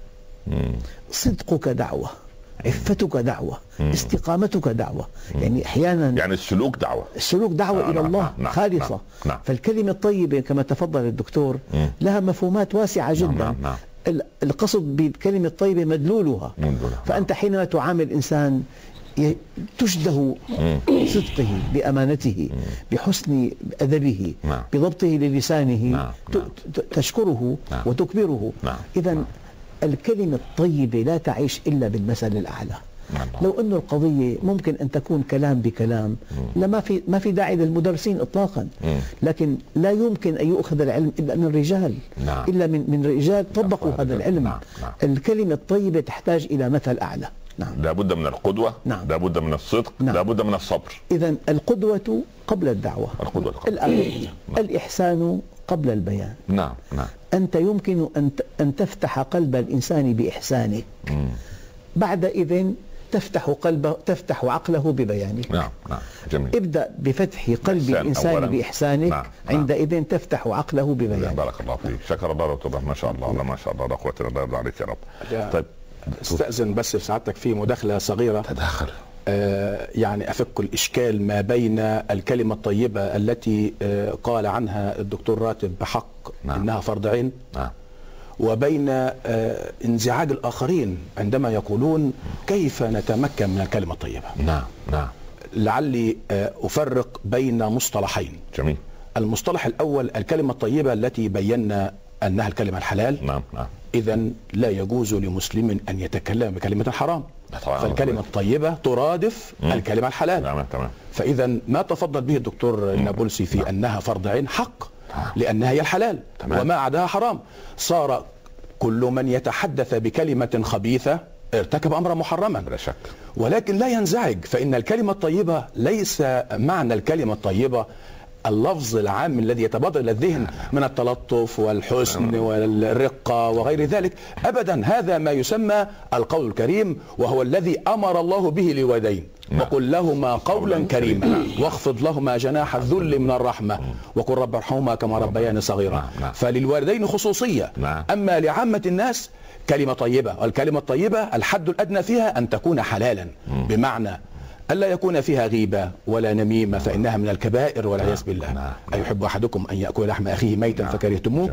C: صدقك دعوة، عفتك دعوة، استقامتك دعوة. يعني أحيانا
B: يعني السلوك دعوة،
C: السلوك دعوة آه إلى الله نعم خالصة نعم نعم. فالكلمة الطيبة كما تفضل الدكتور مم. لها مفهومات واسعة جدا. نعم نعم. القصد بالكلمة الطيبة مدلولها. مدلولها. فأنت حينما تعامل إنسان تشده صدقه، بأمانته، بحسن أدبه، نعم. بضبطه للسانه، نعم. تشكره نعم. وتكبره. نعم. إذن الكلمة الطيبة لا تعيش إلا بالمثل الأعلى. نعم. لو أن القضية ممكن أن تكون كلام بكلام لما في ما في داعي للمدرسين إطلاقا. مم. لكن لا يمكن أن يؤخذ العلم إلا من رجال. نعم. إلا من من رجال طبقوا نعم. هذا العلم. نعم. نعم. الكلمة الطيبة تحتاج إلى مثل أعلى. نعم.
B: لابد من القدوة. نعم. لابد من الصدق. نعم. لابد من الصبر.
C: إذن القدوة قبل الدعوة.
B: القدوة قبل.
C: نعم. الإحسان قبل البيان.
B: نعم نعم.
C: أنت يمكن أن أن تفتح قلب الإنسان بإحسانك. مم. بعد إذن تفتح قلبه تفتح عقله ببيانك.
B: نعم نعم جميل.
C: ابدأ بفتح قلب الإنسان أولاً. بإحسانك. نعم. عندئذ تفتح عقله ببيانك.
B: بارك الله فيك. شكر الله دكتور. ما شاء الله ما شاء الله لا قوة إلا بالله. يرضى عليك يا رب.
D: طيب استأذن بس سعادتك في مداخلة صغيرة.
B: تدخل.
D: آه يعني أفك الإشكال ما بين الكلمة الطيبة التي آه قال عنها الدكتور راتب بحق نعم. إنها فرض عين نعم. وبين آه انزعاج الآخرين عندما يقولون كيف نتمكن من الكلمة الطيبة.
B: نعم نعم.
D: لعلي أفرق بين مصطلحين.
B: جميل.
D: المصطلح الأول الكلمة الطيبة التي بينا أنها الكلمة الحلال.
B: نعم نعم. إذن
D: لا يجوز لمسلم أن يتكلم بكلمة حرام، فالكلمة الطيبة ترادف مم. الكلمة الحلال.
B: نعم تمام.
D: فإذا ما تفضل به الدكتور النابلسي في أنها فرض عين حق، لأنها هي الحلال تمام. وما عداها حرام. صار كل من يتحدث بكلمة خبيثة ارتكب أمرا محرما
B: بلا شك،
D: ولكن لا ينزعج، فإن الكلمة الطيبة ليس معنى الكلمة الطيبة اللفظ العام الذي يتبادر إلى الذهن من التلطف والحسن والرقة وغير ذلك أبدا. هذا ما يسمى القول الكريم، وهو الذي أمر الله به للوالدين، وقل لهما قولا كريما واخفض لهما جناح الذل من الرحمة وقل رب ارحمهما كما ربياني صغيرا. فللوالدين خصوصية، أما لعامة الناس كلمة طيبة، والكلمة الطيبة الحد الأدنى فيها أن تكون حلالا، بمعنى ألا يكون فيها غيبة ولا نميمة فإنها من الكبائر والعياذ بالله. أيحب أحدكم أن يأكل لحم أخيه ميتا فكرهتموه؟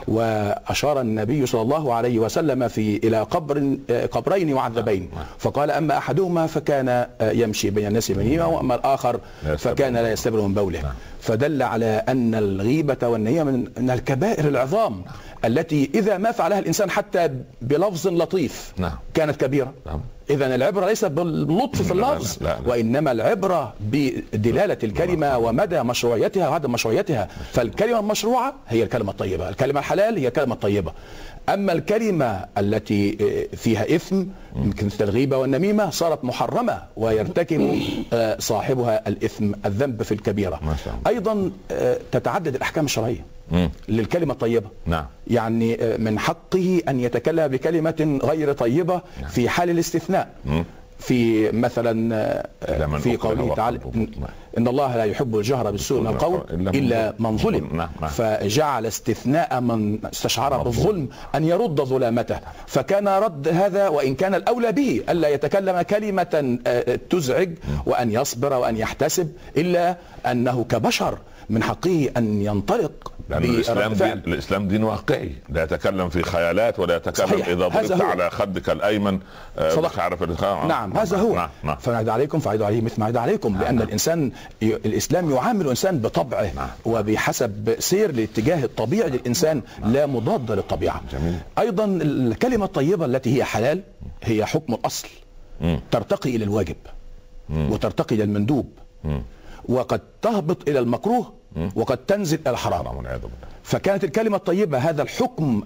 D: وأشار النبي صلى الله عليه وسلم في إلى قبر قبرين معذبين، فقال أما أحدهما فكان يمشي بين الناس بنميمة، وأما الآخر فكان لا يستبر من بوله، فدل على أن الغيبة والنميمة من الكبائر العظام التي إذا ما فعلها الإنسان حتى بلفظ لطيف كانت كبيرة. إذن العبرة ليس باللطف في اللفظ، لا لا لا. وإنما العبرة بدلالة الكلمة ومدى مشروعيتها وعدم مشروعيتها. فالكلمة المشروعة هي الكلمة الطيبة، الكلمة الحلال هي الكلمة الطيبة. أما الكلمة التي فيها إثم مثل الغيبة والنميمة صارت محرمة، ويرتكب صاحبها الإثم الذنب في الكبيرة. أيضا تتعدد الأحكام الشرعية مم. للكلمة الطيبة.
B: نعم.
D: يعني من حقه أن يتكلم بكلمة غير طيبة نعم. في حال الاستثناء مم. في مثلا في قوله تعالى إن الله لا يحب الجهر بالسوء من القول إلا من ظلم، نعم. فجعل استثناء من استشعر بالظلم أن يرد ظلامته، فكان رد هذا وإن كان الأولى به ألا يتكلم كلمة تزعج وأن يصبر وأن يحتسب، إلا أنه كبشر من حقه أن ينطلق.
B: لأن الإسلام دين, الإسلام دين واقعي، لا يتكلم في خيالات ولا يتكلم صحيح. إذا ضربت على خدك الأيمن صدق. عارف
D: نعم هذا هو. نعم. نعم. فنعد عليكم فعيدوا عليه مثل ما عيد عليكم. نعم. لأن الإنسان ي... الإسلام يعامل الإنسان بطبعه. نعم. وبحسب سير الاتجاه الطبيعي للإنسان، لا مضاد للطبيعة. جميل. أيضا الكلمة الطيبة التي هي حلال هي حكم الأصل، م. ترتقي إلى الواجب م. وترتقي إلى المندوب م. وقد تهبط إلى المكروه وقد تنزل إلى الحرام. فكانت الكلمة الطيبة هذا الحكم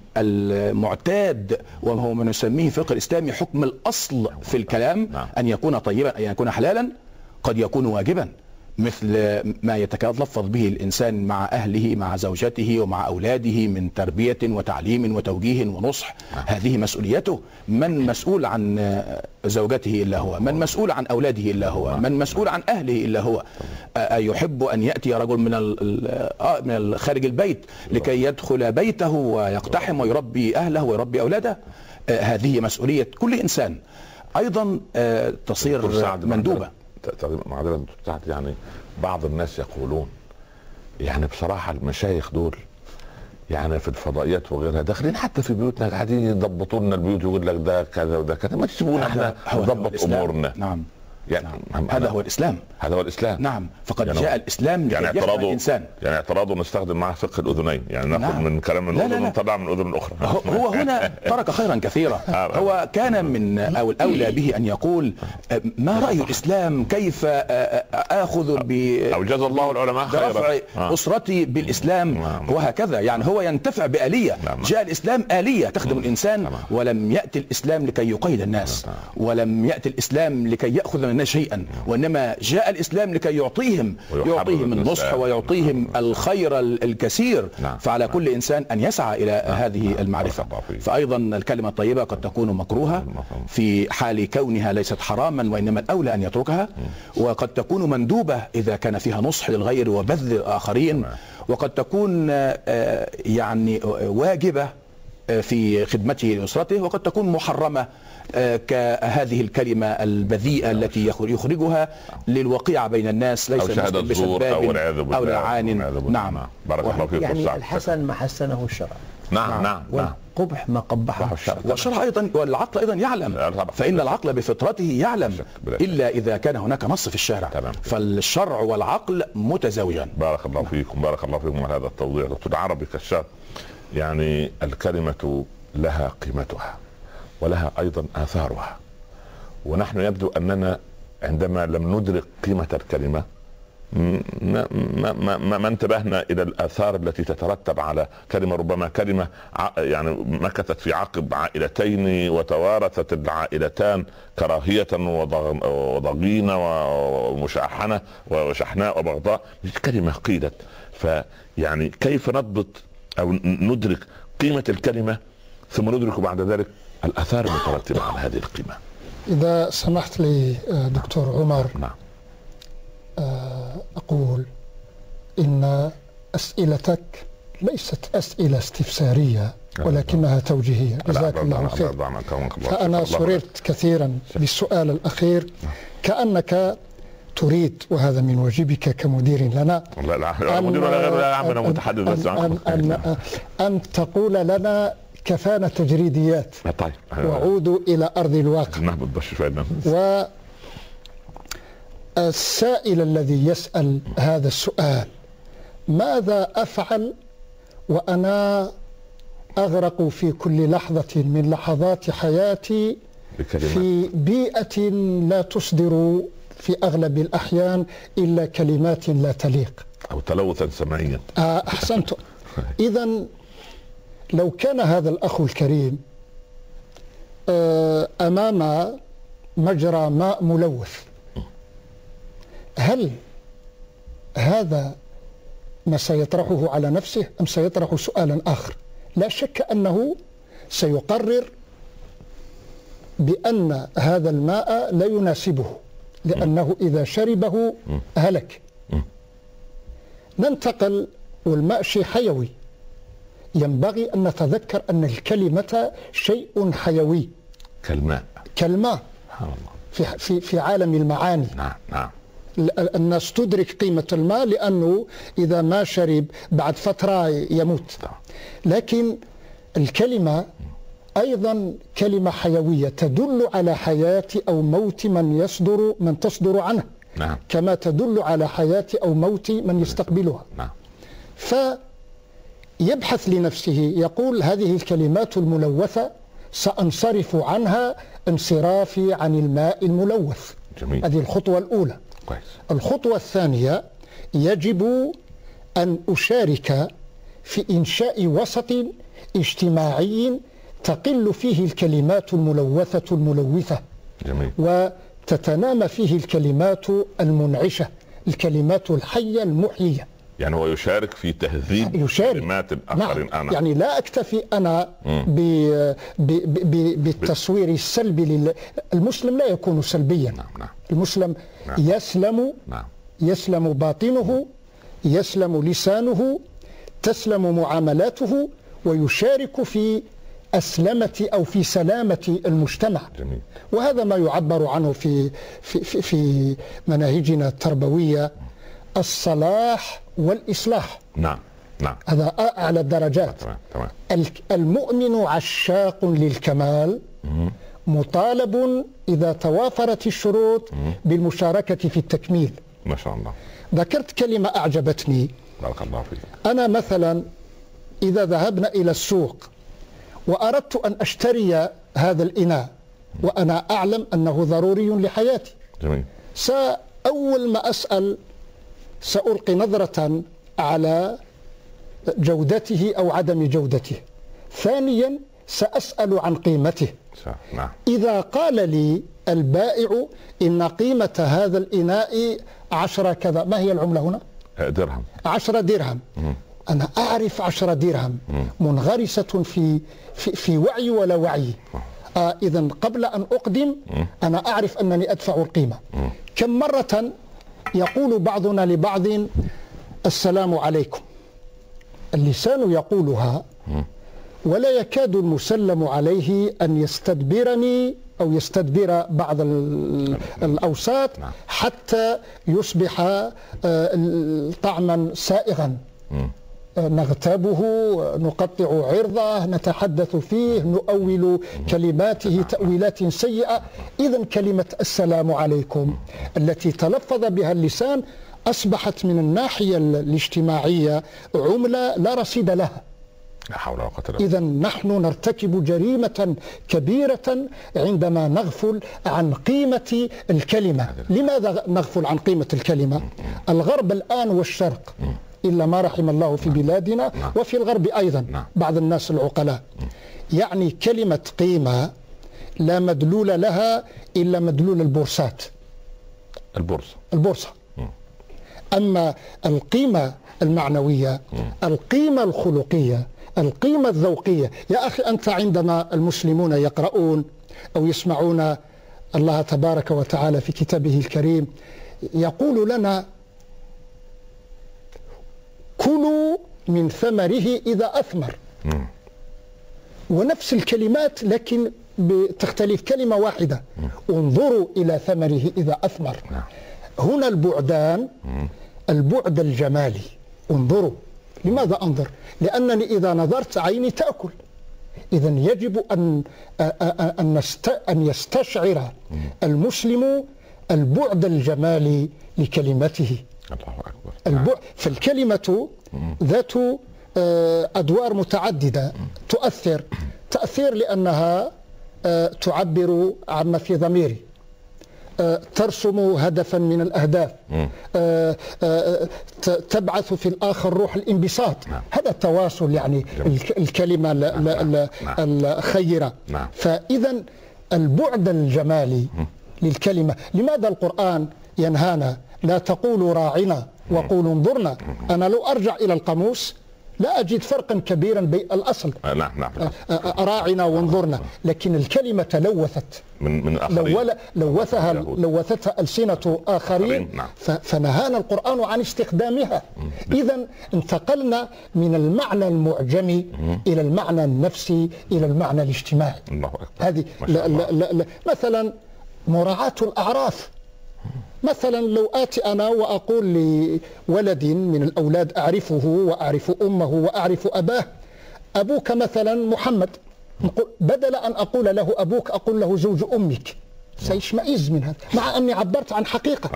D: المعتاد، وهو ما نسميه فقه الإسلامي حكم الأصل في الكلام، أن يكون طيبا أن يكون حلالا، قد يكون واجبا مثل ما يتلفظ به الإنسان مع أهله مع زوجته ومع أولاده من تربية وتعليم وتوجيه ونصح. هذه مسؤوليته. من مسؤول عن زوجته إلا هو، من مسؤول عن أولاده إلا هو، من مسؤول عن أهله إلا هو. يحب أن يأتي رجل من من خارج البيت لكي يدخل بيته ويقتحم ويربي أهله ويربي أولاده. هذه مسؤولية كل إنسان. أيضا تصير مندوبة.
B: معذرة يعني بعض الناس يقولون يعني بصراحة المشايخ دول يعني في الفضائيات وغيرها داخلين حتى في بيوتنا قاعدين يضبطوا لنا البيوت ويقول لك ده كذا وده كذا، ما تسيبونا احنا نضبط امورنا.
D: نعم.
B: يعني
D: نعم. هذا هو الإسلام.
B: هذا هو الإسلام.
D: نعم. فقد يعني جاء الإسلام
B: يعني
D: ليخدم الإنسان.
B: يعني اعتراضه نستخدم معه فقه الأذنين، يعني ناخذ نعم. من كلام من أذن ونطلع من أذن الأخرى.
D: هو هنا ترك خيرا كثيرا. هو كان من أو الأولى به أن يقول ما رأي الإسلام، كيف آخذ ب
B: أوجز الله العلماء
D: خيرا أسرتي بالإسلام وهكذا. يعني هو ينتفع بآلية. جاء الإسلام آلية تخدم الإنسان، ولم يأتي الإسلام لكي يقيد الناس، ولم يأتي الإسلام لكي يأخذ من الناس شيئا، وإنما جاء الإسلام لكي يعطيهم يعطيهم النصح ويعطيهم الخير الكثير. فعلى كل إنسان أن يسعى إلى هذه المعرفة. فأيضا الكلمة الطيبة قد تكون مكروهة في حال كونها ليست حراما، وإنما الأولى أن يتركها، وقد تكون مندوبة إذا كان فيها نصح للغير وبذل الآخرين، وقد تكون يعني واجبة في خدمته لأسرته، وقد تكون محرمة كهذه الكلمة البذيئة التي يخرجها للوقيعة بين الناس، ليس
B: شهادة زور أو العياذ بالله
D: أو لعان. نعم.
B: بارك الله فيك.
C: يعني الحسن ما حسنه الشرع.
B: نعم نعم نعم.
C: والقبح ما قبحه الشرع.
D: والشرع أيضا والعقل أيضا يعلم، فإن العقل بفطرته يعلم إلا إذا كان هناك نص في الشارع. فالشرع والعقل متزاوجان.
B: بارك الله فيكم، بارك الله فيكم على هذا التوضيح. دكتور عربي كشاف، يعني الكلمة لها قيمتها ولها أيضا آثارها، ونحن يبدو أننا عندما لم ندرك قيمة الكلمة ما, ما, ما, ما انتبهنا إلى الآثار التي تترتب على كلمة. ربما كلمة يعني مكثت في عقب عائلتين وتوارثت العائلتان كراهية وضغينة ومشاحنة وشحناء وبغضاء، كلمة قيلت. فيعني كيف نضبط أو ندرك قيمة الكلمة ثم ندرك بعد ذلك الآثار المترتبة على هذه القيمة؟
E: إذا سمحت لي دكتور عمر،
B: نعم،
E: أقول إن أسئلتك ليست أسئلة استفسارية ولكنها توجيهية. جزاك الله خير. فأنا سررت كثيرا بالسؤال الأخير، كأنك تريد، وهذا من واجبك كمدير لنا،
B: لا لا مدير ولا غير، لا عم انا متحدث بس
E: أن, أن, أن تقول لنا كفانا تجريديات.
B: طيب،
E: وعودوا إلى أرض الواقع.
B: نهبط بس شوية.
E: والسائل الذي يسأل هذا السؤال، ماذا أفعل وأنا أغرق في كل لحظة من لحظات حياتي في بيئة لا تصدر في أغلب الأحيان إلا كلمات لا تليق
B: أو تلوثا سمعيا؟
E: أحسنت. إذن لو كان هذا الأخ الكريم أمام مجرى ماء ملوث، هل هذا ما سيطرحه على نفسه أم سيطرح سؤالا آخر؟ لا شك أنه سيقرر بأن هذا الماء لا يناسبه، لأنه إذا شربه هلك. ننتقل، والماء شيء حيوي، ينبغي أن نتذكر أن الكلمة شيء حيوي
B: كالماء.
E: كالماء في, في, في عالم المعاني.
B: نعم نعم.
E: الناس تدرك قيمة الماء لأنه إذا ما شرب بعد فترة يموت. لكن الكلمة أيضا كلمة حيوية تدل على حياة أو موت من يصدر من تصدر عنه.
B: نعم.
E: كما تدل على حياة أو موت من يستقبلها.
B: نعم.
E: فيبحث لنفسه، يقول هذه الكلمات الملوثة سأنصرف عنها انصرافي عن الماء الملوث.
B: جميل.
E: هذه الخطوة الأولى.
B: كويس.
E: الخطوة الثانية، يجب أن أشارك في إنشاء وسط اجتماعي تقل فيه الكلمات الملوثة الملوثة.
B: جميل.
E: وتتنامى فيه الكلمات المنعشة، الكلمات الحية المحيية.
B: يعني هو يشارك في تهذيب
E: يشارك.
B: كلمات الآخرين.
E: نعم.
B: أنا
E: يعني لا أكتفي أنا ب... ب... ب... بالتصوير السلبي لل... المسلم لا يكون سلبيا.
B: نعم. نعم.
E: المسلم
B: نعم.
E: يسلم.
B: نعم.
E: يسلم باطنه، يسلم لسانه، تسلم معاملاته، ويشارك في أسلمة أو في سلامة المجتمع.
B: جميل. وهذا
E: ما يعبر عنه في في في, في مناهجنا التربوية، الصلاح والإصلاح.
B: نعم نعم.
E: هذا أعلى الدرجات.
B: تمام تمام.
E: المؤمن عشاق للكمال، مطالب إذا توافرت الشروط بالمشاركة في التكميل.
B: ما شاء الله.
E: ذكرت كلمة أعجبتني.
B: بارك الله فيك.
E: أنا مثلا إذا ذهبنا إلى السوق وأردت أن أشتري هذا الإناء وأنا أعلم أنه ضروري لحياتي،
B: جميل،
E: سأول ما أسأل سألقي نظرة على جودته أو عدم جودته. ثانيا سأسأل عن قيمته.
B: نعم.
E: إذا قال لي البائع إن قيمة هذا الإناء عشرة كذا، ما هي العملة هنا؟
B: درهم.
E: عشرة درهم. مم. أنا أعرف عشرة درهم منغرسة في في, في وعي ولا وعي. آه إذن قبل أن أقدم أنا أعرف أنني أدفع القيمة. كم مرة يقول بعضنا لبعض السلام عليكم، اللسان يقولها ولا يكاد المسلم عليه أن يستدبرني أو يستدبر بعض الأوساط حتى يصبح طعما سائغا. نغتابه، نقطع عرضه، نتحدث فيه، نؤول كلماته تأويلات سيئة. إذن كلمة السلام عليكم التي تلفظ بها اللسان أصبحت من الناحية الاجتماعية عملة لا رصيد لها. إذا نحن نرتكب جريمة كبيرة عندما نغفل عن قيمة الكلمة. لماذا نغفل عن قيمة الكلمة؟ الغرب الآن والشرق إلا ما رحم الله في بلادنا وفي الغرب أيضا بعض الناس العقلاء، يعني كلمة قيمة لا مدلول لها إلا مدلول البورصات،
B: البورصة
E: البورصة. أما القيمة المعنوية، القيمة الخلقية، القيمة الذوقية، يا أخي أنت عندما المسلمون يقرؤون أو يسمعون الله تبارك وتعالى في كتابه الكريم يقول لنا كلوا من ثمره إذا أثمر، ونفس الكلمات لكن تختلف كلمة واحدة، انظروا إلى ثمره إذا أثمر. هنا البعدان، البعد الجمالي، انظروا. لماذا أنظر؟ لأنني إذا نظرت عيني تأكل. إذا يجب أن أن يستشعر المسلم البعد الجمالي لكلمته.
B: الله أكبر.
E: البعد، فالكلمة ذات أدوار متعددة تؤثر تأثير لأنها تعبر عما في ضميري، ترسم هدفا من الأهداف، تبعث في الآخر روح الانبساط. هذا التواصل، يعني الكلمة الخيرة. فإذا البعد الجمالي للكلمة. لماذا القرآن ينهانا لا تقولوا راعنا وقولوا انظرنا؟ أنا لو أرجع إلى القاموس لا أجد فرقا كبيرا بين الأصل
B: نعم نعم
E: راعنا وانظرنا، لكن الكلمة لوثت
B: من من الآخرين،
E: لوثها لوثتها ألسنة آخرين، فنهانا القرآن عن استخدامها. إذا انتقلنا من المعنى المعجمي إلى المعنى النفسي إلى المعنى الاجتماعي.
B: الله أكبر.
E: هذه لا لا لا لا. مثلا مراعاة الأعراف. مثلا لو آتي أنا وأقول لولد من الأولاد أعرفه وأعرف أمه وأعرف أباه، أبوك مثلا محمد، بدل أن أقول له أبوك أقول له زوج أمك، سيشمئز من هذا مع أني عبرت عن حقيقة.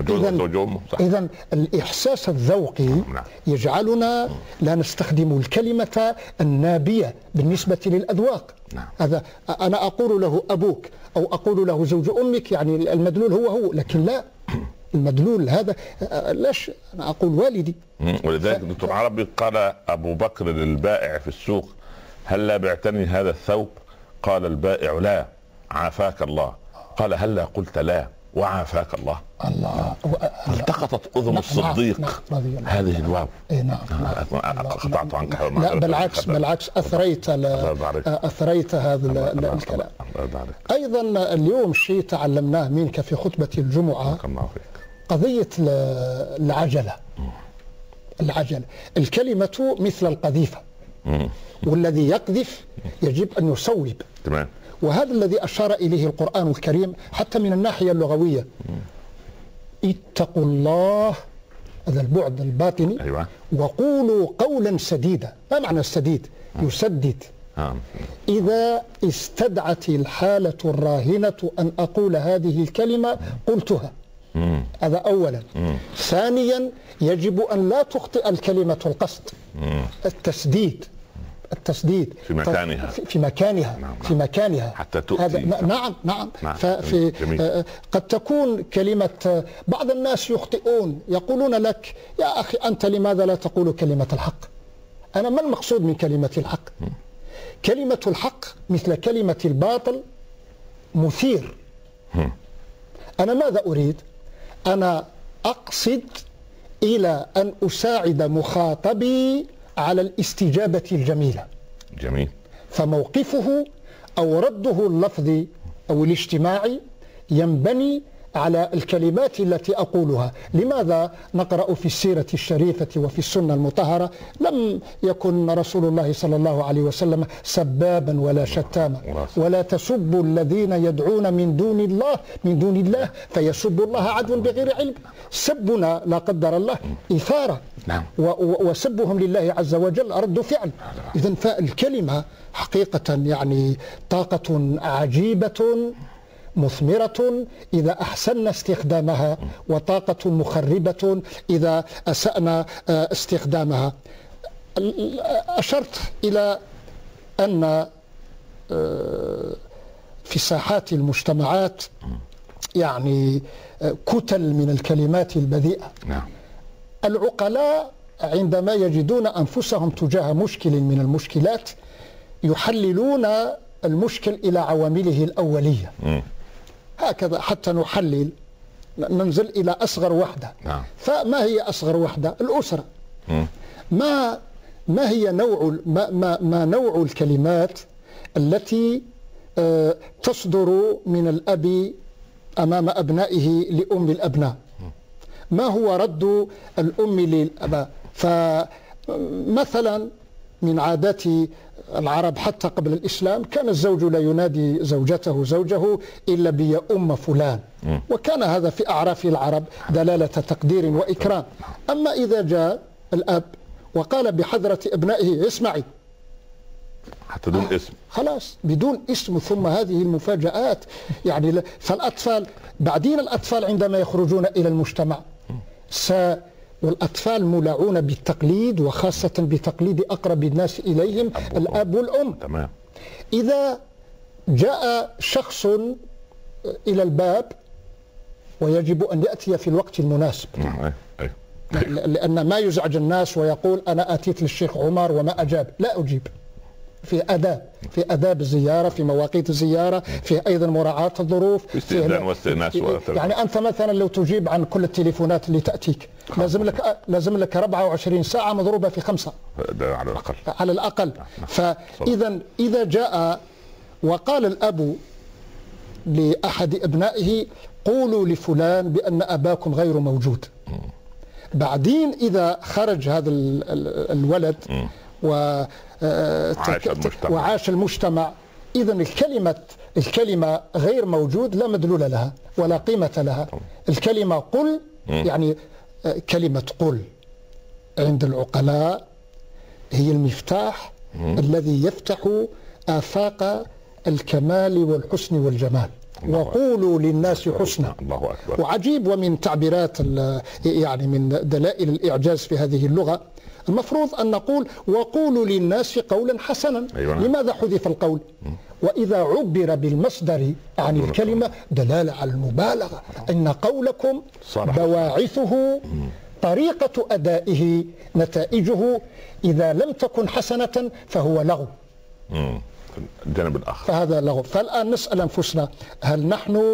E: إذن الإحساس الذوقي يجعلنا لا نستخدم الكلمة النابية بالنسبة للأذواق. هذا أنا أقول له أبوك أو أقول له زوج أمك، يعني المدلول هو هو، لكن لا، المدلول هذا لاش أنا أقول والدي.
B: ولذلك دكتور عربي قال أبو بكر للبائع في السوق هلا بعتني هذا الثوب؟ قال البائع لا عافاك الله. قال هلا قلت لا وعافاك الله.
E: الله.
B: التقطت أذن الصديق هذه الواو.
E: إيه نعم.
B: قطعت عنك.
E: لا بالعكس بالعكس أثريت أثريت هذا الكلام. أيضا اليوم شيء تعلمناه منك في خطبة الجمعة، قضية العجلة. العجلة الكلمة مثل القذيفة، والذي يقذف يجب أن يصوب.
B: تمام.
E: وهذا الذي أشار إليه القرآن الكريم حتى من الناحية اللغوية. اتقوا الله، هذا البعد الباطني.
B: أيوة.
E: وقولوا قولا سديدا. ما معنى السديد؟ آه. يسدد. آه. إذا استدعت الحالة الراهنة أن أقول هذه الكلمة قلتها. مم. هذا أولا. مم. ثانيا يجب أن لا تخطئ الكلمة القصد. مم. التسديد التسديد
B: في مكانها
E: في, في مكانها نعم. في مكانها
B: حتى تؤتي.
E: هذا نعم نعم, نعم. ففي آه قد تكون كلمة، بعض الناس يخطئون يقولون لك يا أخي أنت لماذا لا تقول كلمة الحق؟ أنا ما المقصود من كلمة الحق؟ م. كلمة الحق مثل كلمة الباطل مثير. م. أنا ماذا أريد؟ أنا أقصد إلى أن أساعد مخاطبي على الاستجابة الجميلة.
B: جميل.
E: فموقفه أو رده اللفظي أو الاجتماعي ينبني على الكلمات التي أقولها. لماذا نقرأ في السيرة الشريفة وفي السنة المطهرة لم يكن رسول الله صلى الله عليه وسلم سبابا ولا شتاما، ولا تسبوا الذين يدعون من دون الله من دون الله فيسبوا الله عدوا بغير علم. سبنا لا قدر الله إثارة، وسبهم لله عز وجل رد فعل. إذن فالكلمة حقيقة يعني طاقة عجيبة مثمرة إذا أحسننا استخدامها، وطاقة مخربة إذا أسأنا استخدامها. أشرت إلى أن في ساحات المجتمعات يعني كتل من الكلمات البذيئة. العقلاء عندما يجدون أنفسهم تجاه مشكل من المشكلات يحللون المشكل إلى عوامله الأولية. هكذا حتى نحلل ننزل إلى أصغر وحدة. فما هي أصغر وحدة؟ الأسرة. ما ما هي نوع ما, ما, ما نوع الكلمات التي تصدر من الأب أمام أبنائه لأم الأبناء؟ ما هو رد الأم للأباء؟ فمثلا من عادات العرب حتى قبل الإسلام كان الزوج لا ينادي زوجته زوجه إلا بيا أم فلان، وكان هذا في أعراف العرب دلالة تقدير وإكرام. أما إذا جاء الأب وقال بحضرة أبنائه اسمعي،
B: حتى دون اسم،
E: خلاص بدون اسم. ثم هذه المفاجآت يعني. فالأطفال بعدين الأطفال عندما يخرجون إلى المجتمع س والأطفال مولعون بالتقليد، وخاصة بتقليد أقرب الناس إليهم الأب والأم.
B: تمام.
E: إذا جاء شخص إلى الباب ويجب أن يأتي في الوقت المناسب، لأن ما يزعج الناس ويقول أنا أتيت للشيخ عمر وما أجاب، لا أجيب. في آداب، في آداب الزيارة، في مواقيت الزيارة، في أيضا مراعاة الظروف،
B: في استئذان واستئناس.
E: يعني أنت مثلا لو تجيب عن كل التليفونات اللي تأتيك لازم لك لازم لك أربعة وعشرين ساعة مضروبة في خمسة
B: ده على الأقل.
E: على الأقل. فإذا إذا جاء وقال الأب لأحد أبنائه قولوا لفلان بأن أباكم غير موجود، بعدين إذا خرج هذا الولد و
B: وعاش المجتمع,
E: وعاش المجتمع إذا الكلمة الكلمة غير موجود لا مدلول لها ولا قيمة لها. الكلمة قل يعني كلمة قل عند العقلاء هي المفتاح الذي يفتح آفاق الكمال والحسن والجمال. وقولوا للناس حسنا.
B: الله أكبر.
E: وعجيب، ومن تعبيرات يعني من دلائل الإعجاز في هذه اللغة المفروض أن نقول وقولوا للناس قولا حسنا.
B: أيوة.
E: لماذا حذف القول؟ وإذا عبر بالمصدر عن الكلمة دلالة على المبالغة، أن قولكم بواعثه طريقة أدائه نتائجه إذا لم تكن حسنة فهو لغو.
B: الجانب الآخر
E: فهذا لغو. فالآن نسأل أنفسنا هل نحن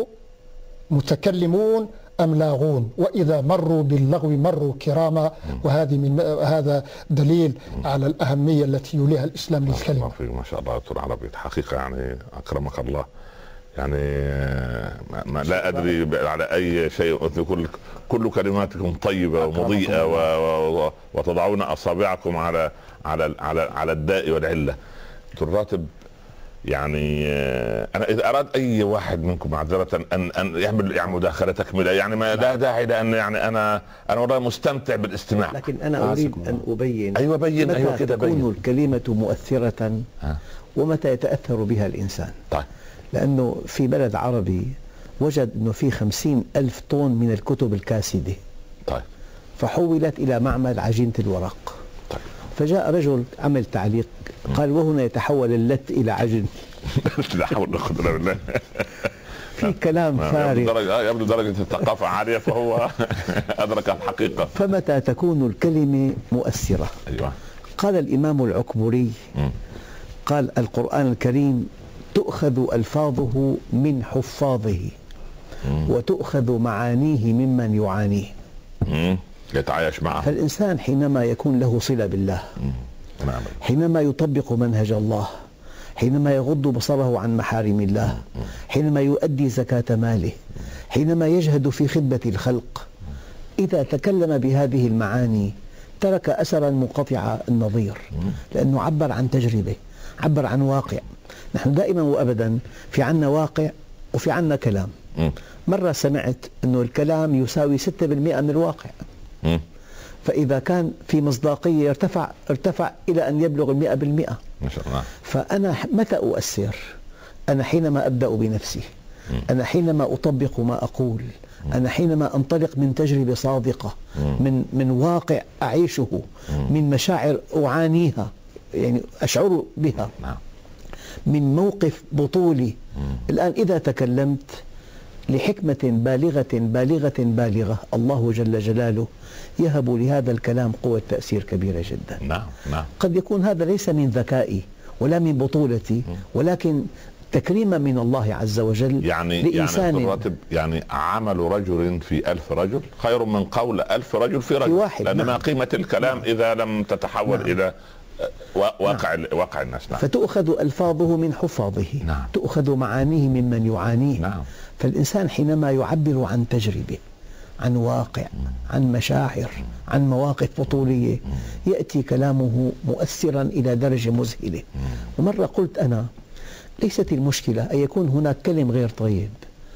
E: متكلمون أم لاغون؟ وإذا مروا باللغو مروا كراما. وهذه من هذا دليل على الأهمية التي يوليها الإسلام للكلمة.
B: ما شاء الله دكتور عربي، حقيقة يعني أكرمك الله. يعني ما لا أدري على أي شيء، كل كل كلماتكم طيبة ومضيئة و... وتضعون أصابعكم على على على على الداء والعلة. دكتور راتب، يعني انا اذا اراد اي واحد منكم معذره ان ان يعمل يعني مداخله تكمله، يعني ما لا داعي لان يعني انا انا والله مستمتع بالاستماع.
C: لكن انا اريد ان ابين
B: ايوه بين
C: متى
B: ايوه كده
C: تكون
B: بين.
C: الكلمه مؤثره ومتى يتاثر بها الانسان.
B: طيب.
C: لانه في بلد عربي وجد انه في خمسين الف طن من الكتب الكاسده.
B: طيب.
C: فحولت الى معمل عجينه الورق.
B: طيب.
C: فجاء رجل عمل تعليق قال وهنا يتحول اللت إلى عجن.
B: لا حول ولا قوة إلا بالله.
C: في كلام فارغ.
B: يبدو درجة الثقافة عالية فهو أدرك الحقيقة.
C: فمتى تكون الكلمة مؤثرة؟
B: أيوة.
C: قال الإمام العكبري قال القرآن الكريم تؤخذ ألفاظه من حفاظه وتؤخذ معانيه ممن يعانيه.
B: يتعايش معه.
C: فالإنسان حينما يكون له صلة بالله، حينما يطبق منهج الله، حينما يغض بصره عن محارم الله، حينما يؤدي زكاة ماله، حينما يجهد في خدمة الخلق إذا تكلم بهذه المعاني ترك أثرا منقطع النظير، لأنه عبر عن تجربة، عبر عن واقع. نحن دائما وأبدا في عنا واقع وفي عنا كلام. مرة سمعت أنه الكلام يساوي ستة بالمئة من الواقع، فإذا كان في مصداقية ارتفع ارتفع إلى أن يبلغ المئة بالمئة.
B: ما شاء الله.
C: فأنا متى أؤثر؟ أنا حينما أبدأ بنفسي، أنا حينما أطبق ما أقول، أنا حينما أنطلق من تجربة صادقة، من من واقع أعيشه، من مشاعر أعانيها يعني أشعر بها، من موقف بطولي. الآن إذا تكلمت لحكمة بالغة بالغة بالغة الله جل جلاله يهب لهذا الكلام قوة تأثير كبيرة جدا.
B: نعم نعم.
C: قد يكون هذا ليس من ذكائي ولا من بطولتي، ولكن تكريما من الله عز وجل
B: يعني
C: لإنسان.
B: يعني الراتب يعني عمل رجل في ألف رجل خير من قول ألف رجل في رجل، في واحد. لأن نعم. ما قيمة الكلام نعم. إذا لم تتحول نعم. إلى واقع نعم. واقع الناس. نعم.
C: فتؤخذ ألفاظه من حفاظه، نعم. تؤخذ معانيه ممن يعانيه. نعم. فالإنسان حينما يعبر عن تجربة، عن واقع، عن مشاعر، عن مواقف بطولية، يأتي كلامه مؤثرا إلى درجة مذهلة. ومرة قلت أنا ليست المشكلة أن يكون هناك كلم غير طيب،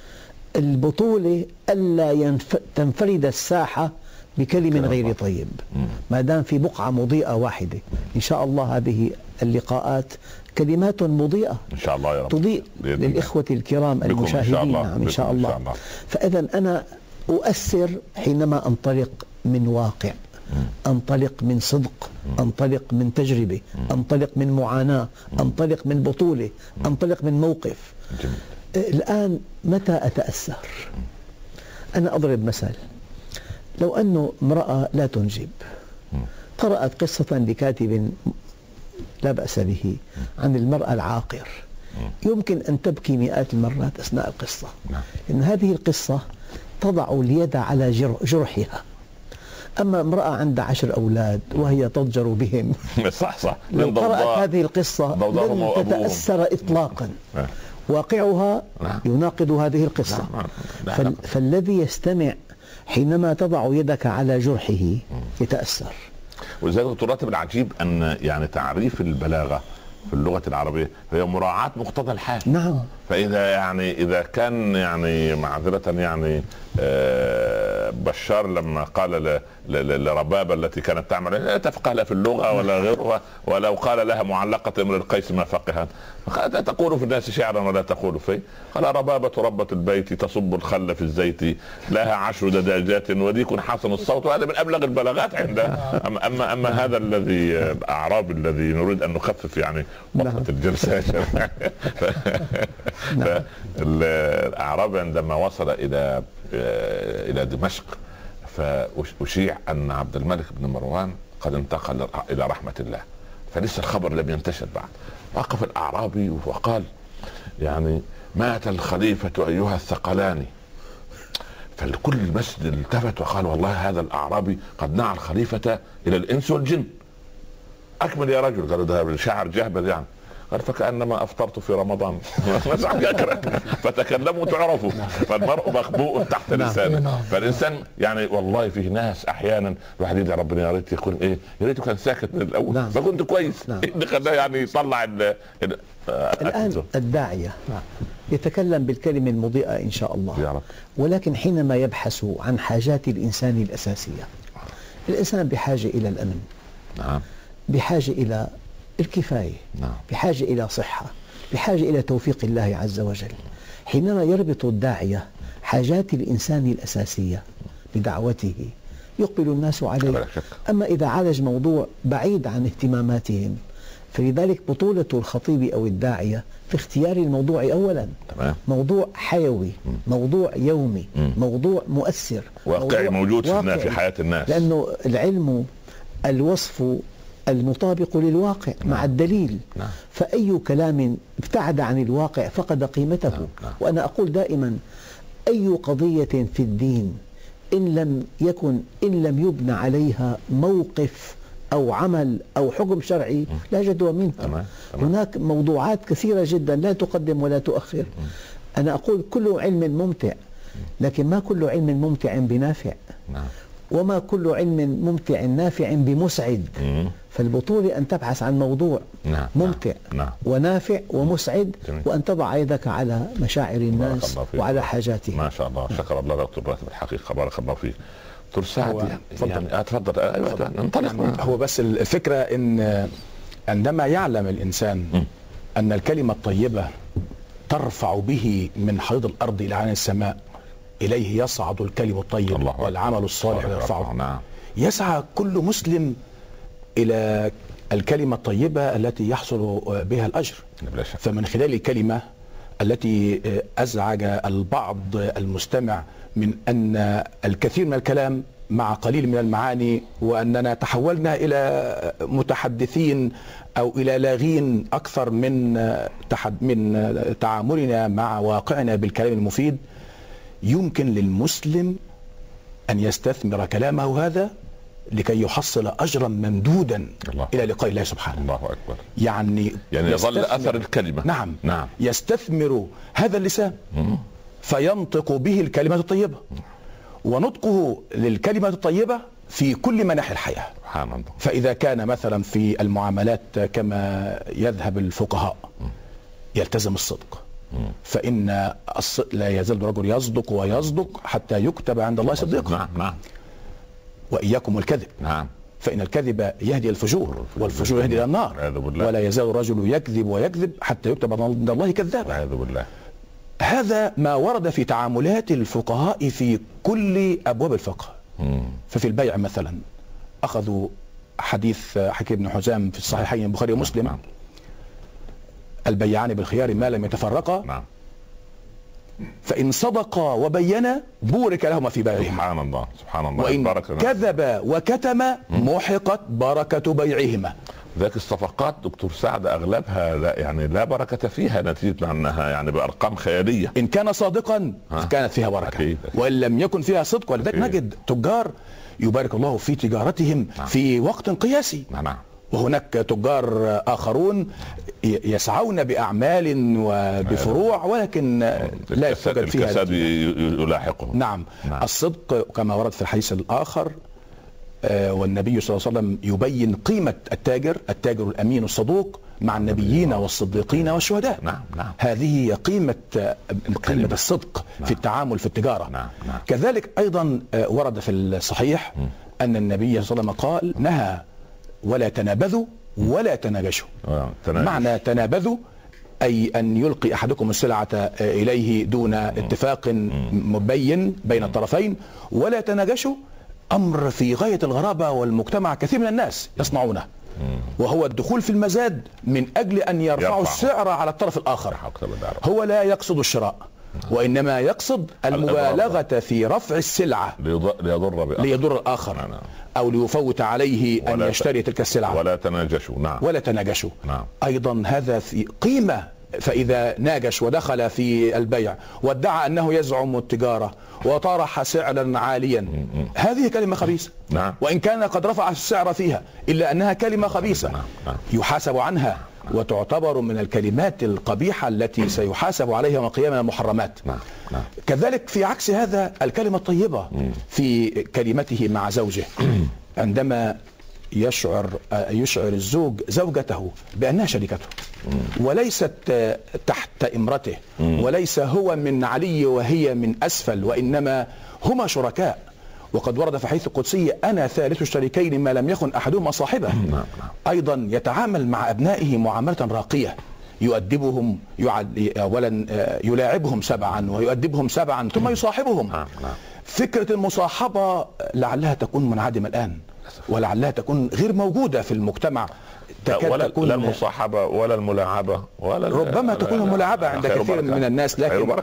C: البطولة ألا ينف... تنفرد الساحة بكلم غير طيب. ما دام في بقعة مضيئة واحدة، إن شاء الله هذه اللقاءات كلمات مضيئة
B: إن شاء الله يا رب
C: تضيء للإخوة الكرام المشاهدين. إن شاء الله. نعم إن شاء الله. الله. فإذا أنا أؤثر حينما أنطلق من واقع، أنطلق من صدق، أنطلق من تجربة، أنطلق من معاناة، أنطلق من بطولة، أنطلق من موقف. الآن متى أتأثر؟ أنا أضرب مثل، لو أنه امرأة لا تنجب قرأت قصة لكاتب لا بأس به عن المرأة العاقر، يمكن أن تبكي مئات المرات أثناء القصة، لأن هذه القصة تضع اليد على جرحها. أما امرأة عندها عشر أولاد وهي تضجر بهم
B: صح صح
C: لو قرأت هذه القصة لن تتأثر إطلاقا. واقعها يناقض هذه القصة. فالذي يستمع حينما تضع يدك على جرحه يتأثر.
B: ولذلك الراتب العجيب أن يعني تعريف البلاغة في اللغة العربية هي مراعاة مقتضى الحال.
C: نعم.
B: فإذا يعني إذا كان يعني معذرة يعني بشار لما قال لربابة التي كانت تعمل لا تفقه لا في اللغة ولا غيرها، ولو قال لها معلقة امرئ القيس ما فقها، تقول في الناس شعرا ولا تقول فيه. قال ربابة ربة البيت تصب الخل في الزيت، لها عشر دجاجات وديك حسن الصوت. وهذا من أبلغ البلاغات عندها. أما أما, أما هذا الذي الأعراب الذي نريد أن نخفف يعني وقت الجلسة. الأعراب عندما وصل إلى إلى دمشق فأشيع أن عبد الملك بن مروان قد انتقل إلى رحمة الله، فلسه الخبر لم ينتشر بعد. وقف الأعرابي وقال يعني مات الخليفة أيها الثقلاني. فالكل المسجد التفت وقال والله هذا الأعرابي قد نعى الخليفة إلى الإنس والجن. أكمل يا رجل. قالوا ده شعر جهبذ يعني. قال فكأنما أفطرت في رمضان. فتكلموا تعرفوا. فالمرء مخبوء تحت لسانه. فالإنسان يعني والله فيه ناس أحيانا الواحد يدعي ربنا يا ريت يكون إيه، يا ريته كان ساكت من الأول ما كنت كويس. اللي خلاه يعني يطلع
C: الآن الداعية يتكلم بالكلمة المضيئة إن شاء الله، ولكن حينما يبحث عن حاجات الإنسان الأساسية، الإنسان بحاجة إلى الأمن، نعم، بحاجة إلى الكفاية، نعم، بحاجة إلى صحة، بحاجة إلى توفيق الله عز وجل. حينما يربط الداعية حاجات الإنسان الأساسية بدعوته يقبل الناس عليه. أما إذا عالج موضوع بعيد عن اهتماماتهم، فلذلك بطولة الخطيب أو الداعية في اختيار الموضوع أولا. تمام. موضوع حيوي، موضوع يومي، موضوع مؤثر،
B: واقعي موجود واقعي. في حياة الناس،
C: لأنه العلم الوصف المطابق للواقع. نعم. مع الدليل. نعم. فأي كلام ابتعد عن الواقع فقد قيمته. نعم. نعم. وأنا أقول دائما أي قضية في الدين إن لم يكن إن لم يبنى عليها موقف أو عمل أو حكم شرعي لا جدوى منها. تمام. تمام. هناك موضوعات كثيرة جدا لا تقدم ولا تؤخر. أنا أقول كل علم ممتع لكن ما كل علم ممتع بنافع.
B: نعم.
C: وما كل علم ممتع نافع بمسعد.
B: مم.
C: فالبطولة أن تبحث عن موضوع
B: نعم.
C: ممتع
B: نعم.
C: ونافع ومسعد،
B: جميل.
C: وأن تضع يدك على مشاعر الناس وعلى حاجاتهم.
B: ما شاء الله، شكر الله دكتور راتب الحقيقة، بارك الله فيك. دكتور سعد يعني اتفضل. ايوه انطلق.
D: هو بس الفكرة ان عندما يعلم الإنسان م. أن الكلمة الطيبة ترفع به من حضيض الأرض إلى عنان السماء، إليه يصعد الكلم الطيب والعمل الصالح يرفعه.
B: نعم.
D: يسعى كل مسلم إلى الكلمة الطيبة التي يحصل بها الأجر. فمن خلال الكلمة التي أزعج البعض المستمع من أن الكثير من الكلام مع قليل من المعاني، وأننا تحولنا إلى متحدثين أو إلى لاغين أكثر من من تعاملنا مع واقعنا بالكلام المفيد، يمكن للمسلم أن يستثمر كلامه هذا لكي يحصل أجرا ممدودا الله. إلى لقاء الله سبحانه.
B: الله أكبر.
D: يعني
B: يعني يظل أثر الكلمة.
D: نعم.
B: نعم.
D: يستثمر هذا اللسان م- فينطق به الكلمات الطيبة، ونطقه للكلمة الطيبة في كل مناحي الحياة.
B: سبحان الله.
D: فإذا كان مثلا في المعاملات كما يذهب الفقهاء يلتزم الصدق، فإن لا يزال الرجل يصدق ويصدق حتى يكتب عند الله صديقا.
B: نعم نعم.
D: وإياكم الكذب.
B: نعم.
D: فإن الكذب يهدي الفجور، والفجور يهدي إلى النار. ولا يزال الرجل يكذب ويكذب حتى يكتب عند الله كذابا.
B: والعياذ بالله.
D: هذا ما ورد في تعاملات الفقهاء في كل أبواب الفقه. مم. ففي البيع مثلا أخذوا حديث حكيم بن حزام في الصحيحين البخاري ومسلم. نعم. البيعان بالخيار ما لم يتفرقا. نعم. فإن صدقا وبينا بورك لهما في بيعهما.
B: سبحان الله سبحان الله.
D: وإن كذب وكتم محقت بركة بيعهما.
B: ذاك الصفقات دكتور سعد أغلبها لا يعني لا بركة فيها، نتيجة أنها يعني بأرقام خيالية.
D: إن كان صادقا كانت فيها بركة. أكيد. وإن لم يكن فيها صدق، ولذلك نجد تجار يبارك الله في تجارتهم. نعم. في وقت قياسي.
B: نعم. وهناك
D: تجار آخرون يسعون بأعمال وبفروع ولكن لا يوجد فيها
B: الكساد يلاحقهم.
D: نعم. نعم. الصدق كما ورد في الحديث الآخر، والنبي صلى الله عليه وسلم يبين قيمة التاجر التاجر الأمين الصدوق مع النبيين والصديقين والشهداء.
B: نعم. نعم.
D: هذه هي قيمة قيمة الصدق. نعم. في التعامل في التجارة. نعم. نعم. كذلك أيضا ورد في الصحيح م. أن النبي صلى الله عليه وسلم قال نهى ولا تنابذوا ولا تناجشوا. معنى تنابذوا أي أن يلقي أحدكم السلعة إليه دون اتفاق مبين بين الطرفين، ولا تناجشوا أمر في غاية الغرابة، والمجتمع كثير من الناس يصنعونه، وهو الدخول في المزاد من أجل أن يرفعوا السعر على الطرف الآخر. هو لا يقصد الشراء، وإنما يقصد المبالغة في رفع السلعة
B: ليضر بآخر.
D: ليضر الآخر. نعم. أو ليفوت عليه أن يشتري تلك السلعة.
B: ولا تناجشوا. نعم.
D: ولا تناجشوا.
B: نعم.
D: أيضا هذا في قيمة. فإذا ناجش ودخل في البيع وادعى أنه يزعم التجارة وطرح سعرا عاليا، هذه كلمة خبيثة.
B: نعم.
D: وإن كان قد رفع السعر فيها إلا أنها كلمة خبيثة.
B: نعم. نعم.
D: يحاسب عنها. نعم. وتعتبر من الكلمات القبيحة التي سيحاسب عليها يوم القيامة المحرمات.
B: نعم. نعم.
D: كذلك في عكس هذا الكلمة الطيبة في كلمته مع زوجه، عندما يشعر يشعر الزوج زوجته بأنها شريكته وليست تحت إمرته، وليس هو من علي وهي من أسفل، وإنما هما شركاء. وقد ورد في حديث القدسي أنا ثالث الشريكين ما لم يكن أحدهما صاحبه. أيضا يتعامل مع أبنائه معاملة راقية، يؤدبهم أولا يلاعبهم سبعا ويؤدبهم سبعا ثم يصاحبهم. فكرة المصاحبة لعلها تكون منعدمة الآن، ولعلها تكون غير موجودة في المجتمع.
B: ولا تكون لا المصاحبة ولا الملاعبة ولا
D: ربما تكون الملاعبة عند كثير من الناس، لكن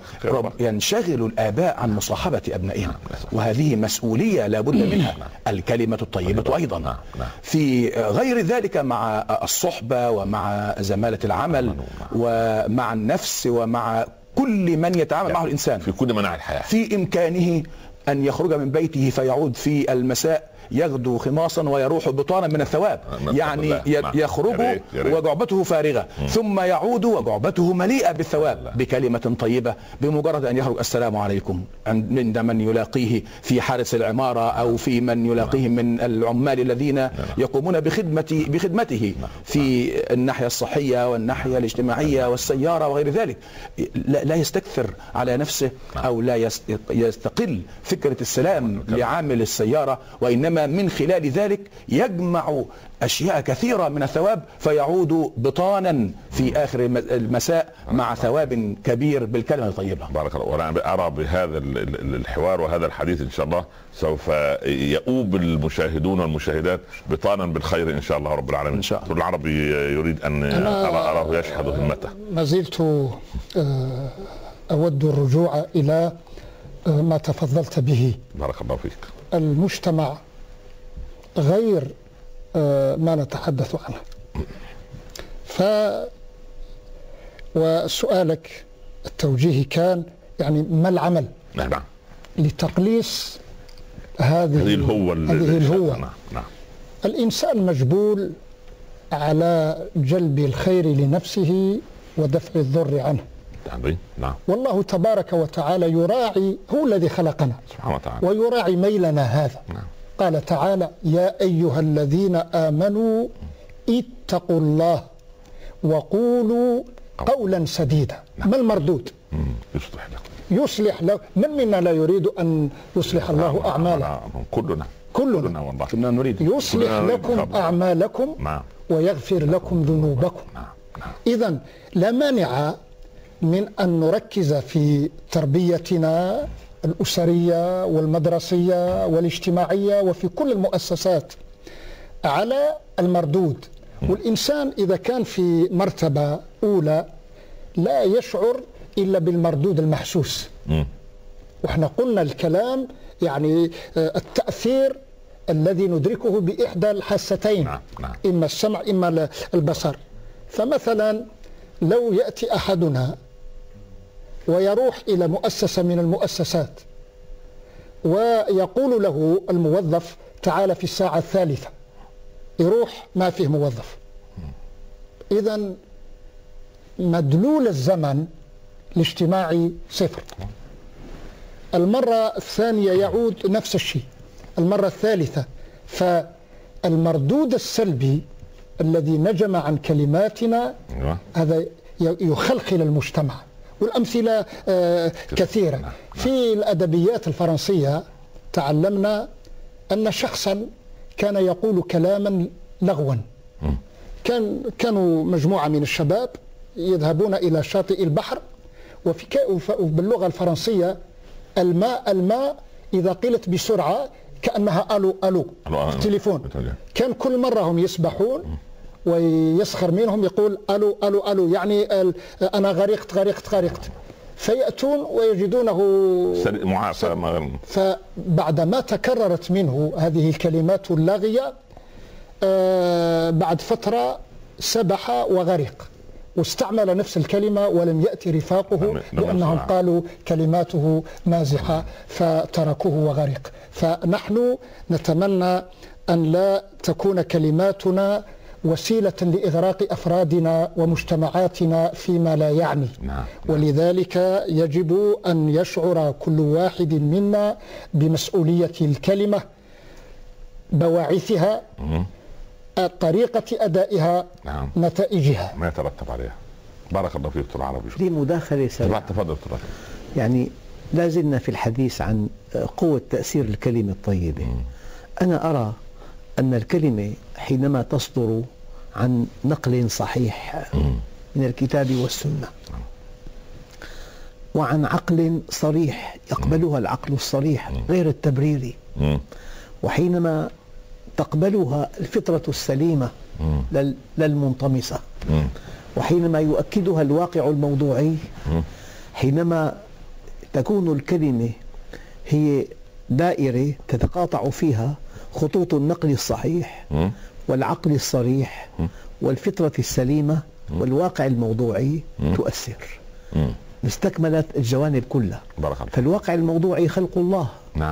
D: ينشغل الآباء عن مصاحبة أبنائهم، وهذه مسؤولية لابد منها. الكلمة الطيبة أيضا في غير ذلك مع الصحبة ومع زمالة العمل ومع النفس ومع كل من يتعامل معه الإنسان
B: في كل مناحي الحياة.
D: في إمكانه أن يخرج من بيته فيعود في المساء يغدو خماصا ويروح بطانا من الثواب، يعني يخرج وجعبته فارغة ثم يعود وجعبته مليئة بالثواب بكلمة طيبة، بمجرد أن يخرج السلام عليكم عند من يلاقيه في حارس العمارة أو في من يلاقيه من العمال الذين يقومون بخدمة بخدمته في الناحية الصحية والناحية الاجتماعية والسيارة وغير ذلك. لا يستكثر على نفسه أو لا يستقل فكرة السلام لعامل السيارة، وإنما من خلال ذلك يجمع أشياء كثيرة من الثواب فيعود بطانا في آخر المساء مع ثواب كبير بالكلمة الطيبة.
B: بارك الله. وأنا أرى بهذا الحوار وهذا الحديث إن شاء الله سوف يؤوب المشاهدون والمشاهدات بطانا بالخير إن شاء الله رب العالمين. إن شاء الله. العربي يريد أن أراه يشهد همته.
E: ما زلت أود الرجوع إلى ما تفضلت به.
B: بارك الله فيك.
E: المجتمع غير ما نتحدث عنه. ف وسؤالك التوجيهي كان يعني ما العمل
B: نعم
E: لتقليص هذه
B: هذه الهوة
E: هذه الهوة.
B: نعم. نعم.
E: الإنسان مجبول على جلب الخير لنفسه ودفع الضر عنه.
B: نعم.
E: والله تبارك وتعالى يراعي، هو الذي خلقنا
B: سبحانه وتعالى،
E: ويراعي ميلنا هذا.
B: نعم.
E: قال تعالى: يا أيها الذين آمنوا اتقوا الله وقولوا قولا سديدا. ما المردود؟
B: يصلح لكم.
E: يصلح لكم. من منا لا يريد أن يصلح الله أعماله؟
B: كلنا
E: كلنا,
B: كلنا والله
D: كلنا نريد.
E: يصلح لكم أعمالكم ويغفر لكم ذنوبكم. إذن لا مانع من أن نركز في تربيتنا الأسرية والمدرسية والاجتماعية وفي كل المؤسسات على المردود. والإنسان إذا كان في مرتبة أولى لا يشعر إلا بالمردود المحسوس. وإحنا قلنا الكلام يعني التأثير الذي ندركه بإحدى الحاستين، إما السمع إما البصر. فمثلا لو يأتي أحدنا ويروح إلى مؤسسة من المؤسسات ويقول له الموظف تعال في الساعة الثالثة، يروح ما فيه موظف. إذن مدلول الزمن الاجتماعي صفر. المرة الثانية يعود نفس الشيء، المرة الثالثة. فالمردود السلبي الذي نجم عن كلماتنا هذا يخلخل المجتمع. والأمثلة كثيرة. في الأدبيات الفرنسية تعلمنا أن شخصا كان يقول كلاما لغوا. كان كانوا مجموعة من الشباب يذهبون إلى شاطئ البحر، وفي باللغة الفرنسية الماء الماء إذا قيلت بسرعة كأنها ألو ألو في التليفون. كان كل مرة هم يسبحون ويسخر منهم يقول ألو ألو ألو، يعني أنا غرقت غرقت غرقت. فيأتون ويجدونه
B: معافى.
E: فبعدما تكررت منه هذه الكلمات اللاغية بعد فترة سبح وغرق، واستعمل نفس الكلمة ولم يأتي رفاقه لأنهم قالوا كلماته مازحة فتركوه وغرق. فنحن نتمنى أن لا تكون كلماتنا وسيلة لإغراق أفرادنا ومجتمعاتنا فيما لا يعني. ولذلك يجب أن يشعر كل واحد منا بمسؤولية الكلمة، بواعثها، طريقة أدائها،
B: نعم.
E: نتائجها،
B: ما يترتب عليها. بارك الله فيك دكتور عربي.
C: دي مداخلة سريعة.
B: تفضل دكتور.
C: يعني لازلنا في الحديث عن قوة تأثير الكلمة الطيبة. م. أنا أرى أن الكلمة حينما تصدر عن نقل صحيح م. من الكتاب والسنة وعن عقل صريح يقبلها العقل الصريح غير التبريري، وحينما تقبلها الفطرة السليمة للمنطمسة، وحينما يؤكدها الواقع الموضوعي، حينما تكون الكلمة هي دائرة تتقاطع فيها خطوط النقل الصحيح والعقل الصريح والفطرة السليمة والواقع الموضوعي، تؤثر. استكملت الجوانب كلها. فالواقع الموضوعي خلق الله،
B: نعم.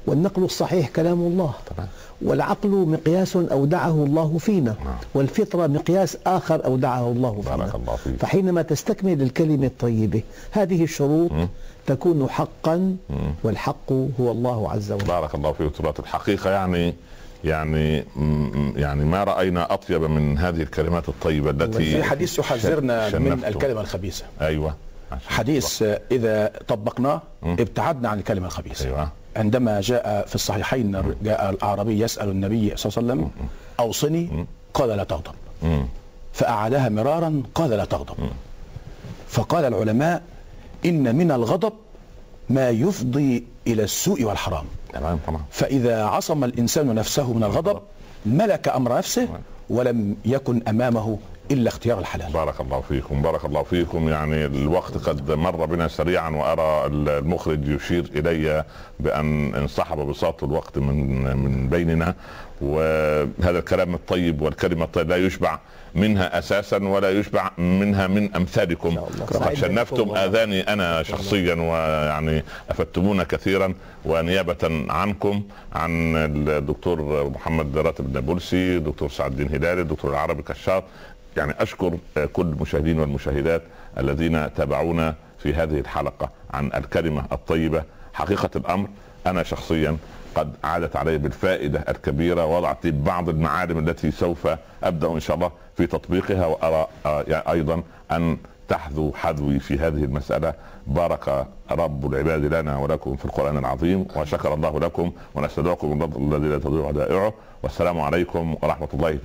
C: والنقل الصحيح كلام الله، والعقل مقياس أودعه الله فينا، والفطرة مقياس آخر أودعه الله فينا. فحينما تستكمل الكلمة الطيبة هذه الشروط تكون حقا، والحق هو الله عز وجل.
B: بارك الله فيك. الحقيقة يعني يعني يعني ما رأينا أطيب من هذه الكلمات الطيبة التي
D: في حديث يحذرنا من الكلمة الخبيثة.
B: أيوة،
D: حديث إذا طبقناه ابتعدنا عن الكلمة الخبيثة.
B: أيوة.
D: عندما جاء في الصحيحين جاء الأعرابي يسأل النبي صلى الله عليه وسلم أوصني، قال لا تغضب، فأعادها مرارا قال لا تغضب. فقال العلماء إن من الغضب ما يفضي إلى السوء والحرام.
B: تمام تمام.
D: فإذا عصم الإنسان نفسه من الغضب ملك أمر نفسه ولم يكن أمامه إلا اختيار الحلال.
B: بارك الله فيكم، بارك الله فيكم. يعني الوقت قد مر بنا سريعا، وأرى المخرج يشير إلي بأن انسحب بساط الوقت من من بيننا، وهذا الكلام الطيب والكلمة الطيبة لا يشبع منها أساسا ولا يشبع منها من أمثالكم. قد شنفتم آذاني أنا شخصيا، ويعني أفدتمونا كثيرا، ونيابة عنكم عن الدكتور محمد راتب النابلسي، دكتور سعد الدين هلالي، الدكتور العربي كشاف، يعني أشكر كل المشاهدين والمشاهدات الذين تابعونا في هذه الحلقة عن الكلمة الطيبة. حقيقة الأمر أنا شخصيا قد عادت علي بالفائدة الكبيرة، وضعت بعض المعالم التي سوف أبدأ إن شاء الله في تطبيقها، وأرى أيضا أن تحذو حذوي في هذه المسألة. بارك رب العباد لنا ولكم في القرآن العظيم، وشكر الله لكم، ونستودعكم الله الذي لا تضيع ودائعه، والسلام عليكم ورحمة الله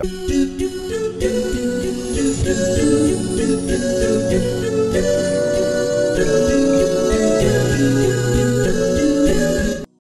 B: تعالى.